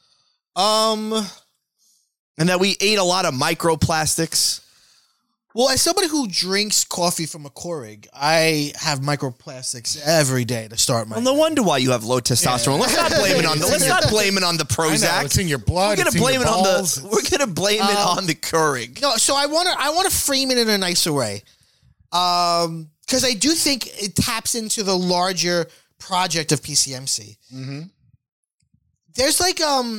S3: And that we ate a lot of microplastics.
S1: Well, as somebody who drinks coffee from a Keurig, I have microplastics every day to start my.
S3: Well, no wonder why you have low testosterone.
S2: Yeah.
S3: Let's not blame it on the. Let's not blame it on the Prozac.
S2: I know, it's in your blood.
S3: We're gonna blame it on the. We're gonna blame it on the Keurig.
S1: No, so I want to frame it in a nicer way, because I do think it taps into the larger project of PCMC.
S2: Mm-hmm.
S1: There's like I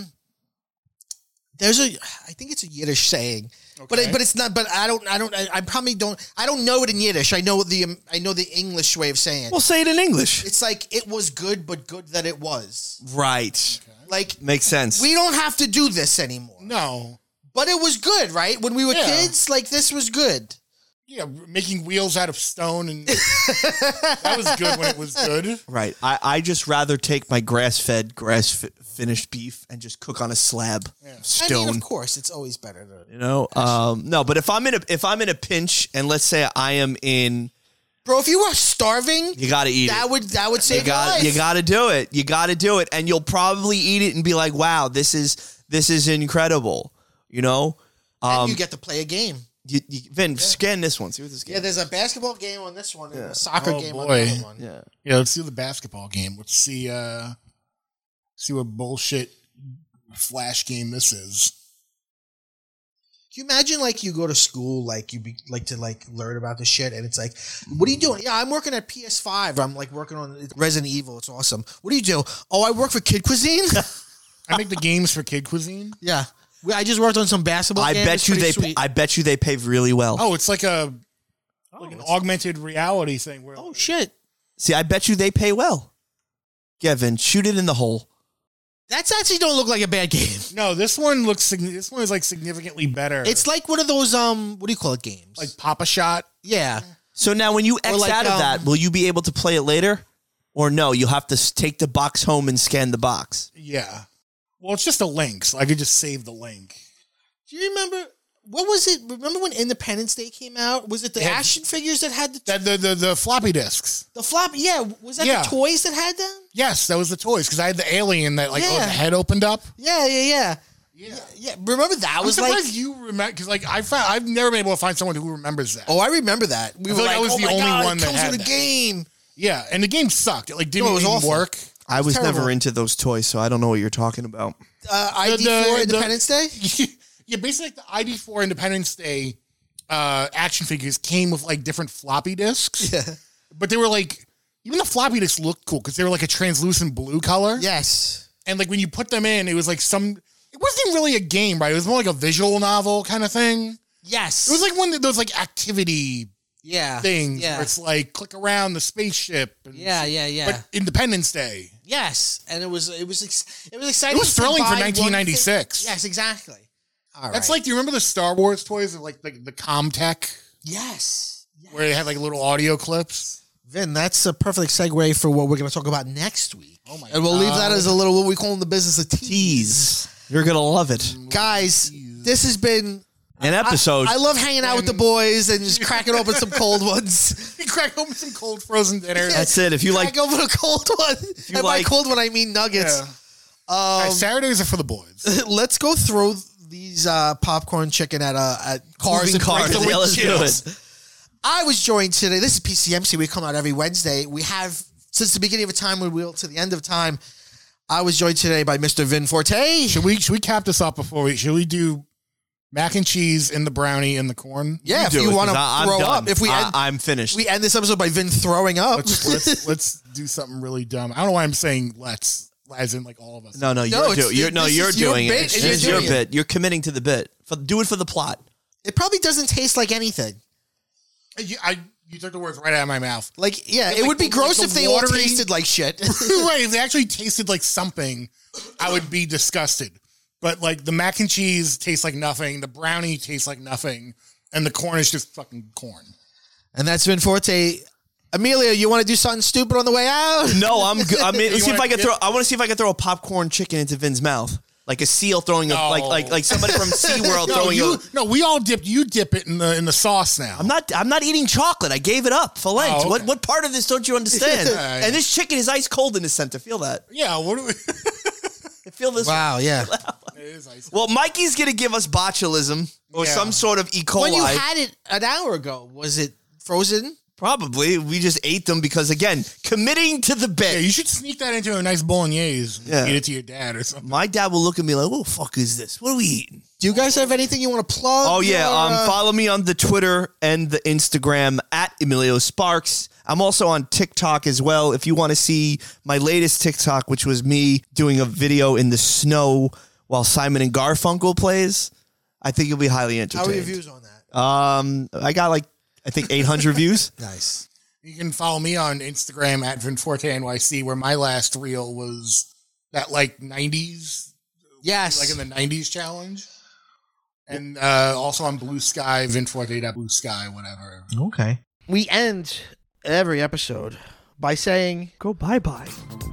S1: think it's a Yiddish saying.
S2: Okay.
S1: But it's not. But I don't know it in Yiddish. I know the English way of saying it.
S3: We'll say it in English.
S1: It's like it was good, but good that it was.
S3: Right.
S2: Okay.
S1: Like
S3: makes sense.
S1: We don't have to do this anymore.
S2: No.
S1: But it was good, right? When we were kids, like this was good.
S2: Yeah, making wheels out of stone and that was good when it was good.
S3: Right. I just rather take my grass-fed, finished beef and just cook on a slab stone.
S1: I mean, of course, it's always better to
S3: no. But if I'm in a pinch, and let's say I am in
S1: Bro, if you were starving,
S3: you got to eat
S1: that
S3: it.
S1: That would save your life.
S3: You got to do it. You got to do it, and you'll probably eat it and be like, "Wow, this is incredible." You know,
S1: and you get to play a game.
S3: Vin, scan this one. See what this game.
S1: Yeah, there's a basketball game on this one and a soccer game on
S2: boy.
S1: the other one.
S2: Yeah. Let's do the basketball game. Let's see what bullshit Flash game this is.
S1: Can you imagine, like, you go to school, like, you like to, like, learn about this shit, and it's like, what are you doing? Yeah, I'm working at PS5. I'm, like, working on Resident Evil. It's awesome. What do you do? Oh, I work for Kid Cuisine?
S2: I make the games for Kid Cuisine.
S1: Yeah. I just worked on some basketball games.
S3: I bet you they pay really well.
S2: Oh, it's like an augmented reality thing. Where
S1: shit.
S3: See, I bet you they pay well. Kevin, shoot it in the hole.
S1: That's actually don't look like a bad game.
S2: No, this one is like significantly better.
S1: It's like one of those what do you call it games?
S2: Like Pop-A-Shot.
S1: Yeah.
S3: So now when you X
S1: like,
S3: out of that, will you be able to play it later? Or no, you'll have to take the box home and scan the box.
S2: Yeah. Well, it's just a link, so I could just save the link.
S1: Do you remember what was it? Remember when Independence Day came out? Was it the action figures that had
S2: the floppy disks?
S1: The floppy, yeah. Was that the toys that had them?
S2: Yes, that was the toys because I had the alien that the head opened up.
S1: Yeah. Remember that was
S2: I'm
S1: like
S2: you remember because I've never been able to find someone who remembers that.
S1: Oh, I remember that. We were like,
S2: I was the only one that had
S1: the game.
S2: Yeah, and the game sucked. It didn't even work.
S3: I was never into those toys, so I don't know what you're talking about.
S1: ID4 Independence Day?
S2: Yeah, basically the ID4 Independence Day action figures came with different floppy disks.
S1: Yeah.
S2: But they were even the floppy disks looked cool because they were a translucent blue color.
S1: Yes.
S2: And when you put them in, it was it wasn't even really a game, right? It was more like a visual novel kind of thing.
S1: Yes.
S2: It was like one of those activity things
S1: where
S2: it's click around the spaceship. And But Independence Day.
S1: Yes. And it was exciting.
S2: It was thrilling for 1996.
S1: Yes, exactly. All
S2: That's do you remember the Star Wars toys of the Comtech?
S1: Yes.
S2: Where they had little audio clips?
S1: Vin, that's a perfect segue for what we're going to talk about next week.
S2: Oh my God.
S1: And we'll leave that as a little, what we call in the business, a tease.
S3: You're going to love it.
S1: Guys, this has been
S3: an episode.
S1: I love hanging out with the boys and just cracking open some cold ones.
S2: You crack open some cold frozen dinner.
S3: That's it. If you
S1: crack open a cold one. And by cold one, I mean nuggets.
S2: Yeah. Saturdays are for the boys.
S1: Let's go through these popcorn chicken at Cars and
S3: Cars. Yeah, let's do it.
S1: I was joined today. This is PCMC. We come out every Wednesday. We have, since the beginning of time, we will to the end of time. I was joined today by Mr. Vin Forte.
S2: Should we cap this off should we do mac and cheese and the brownie and the corn?
S1: Yeah, if you want to throw up. If
S3: I'm finished.
S1: We end this episode by Vin throwing up.
S2: Let's do something really dumb. I don't know why I'm saying let's. As in, all of us.
S3: No, you're doing it. It's your bit. You're committing to the bit. Do it for the plot.
S1: It probably doesn't taste like anything.
S2: You took the words right out of my mouth.
S1: It would be gross if they all tasted like shit.
S2: Right, if they actually tasted like something, I would be disgusted. But the mac and cheese tastes like nothing, the brownie tastes like nothing, and the corn is just fucking corn.
S1: And that's Vin Forte. Amelia, you want to do something stupid on the way out?
S3: No, I'm good. I mean, let's see if I can throw. I want to see if I can throw a popcorn chicken into Vin's mouth, like a seal throwing like somebody from SeaWorld throwing.
S2: No, we all dip. You dip it in the sauce now.
S3: I'm not eating chocolate. I gave it up for Lent.
S2: Oh, okay.
S3: What part of this don't you understand? And this chicken is ice cold in the center. Feel that?
S2: Yeah. What do we?
S3: Feel this?
S1: Wow. Yeah.
S2: It is ice cold.
S3: Well, Mikey's gonna give us botulism or some sort of E. coli.
S1: When you had it an hour ago, was it frozen?
S3: Probably. We just ate them because, again, committing to the bit.
S2: Yeah, you should sneak that into a nice bolognese and eat it to your dad or something.
S3: My dad will look at me like, what the fuck is this? What are we eating?
S1: Do you guys have anything you want to plug?
S3: Oh, yeah. Follow me on the Twitter and the Instagram at Emilio Sparks. I'm also on TikTok as well. If you want to see my latest TikTok, which was me doing a video in the snow while Simon and Garfunkel plays, I think you'll be highly entertained.
S1: How are your views on that?
S3: I got I think 800 views.
S1: Nice.
S2: You can follow me on Instagram at VinForteNYC, where my last reel was that 90s.
S1: Yes.
S2: In the 90s challenge. And also on Blue Sky, VinForte.Blue Sky, whatever.
S1: Okay. We end every episode by saying,
S3: go bye-bye.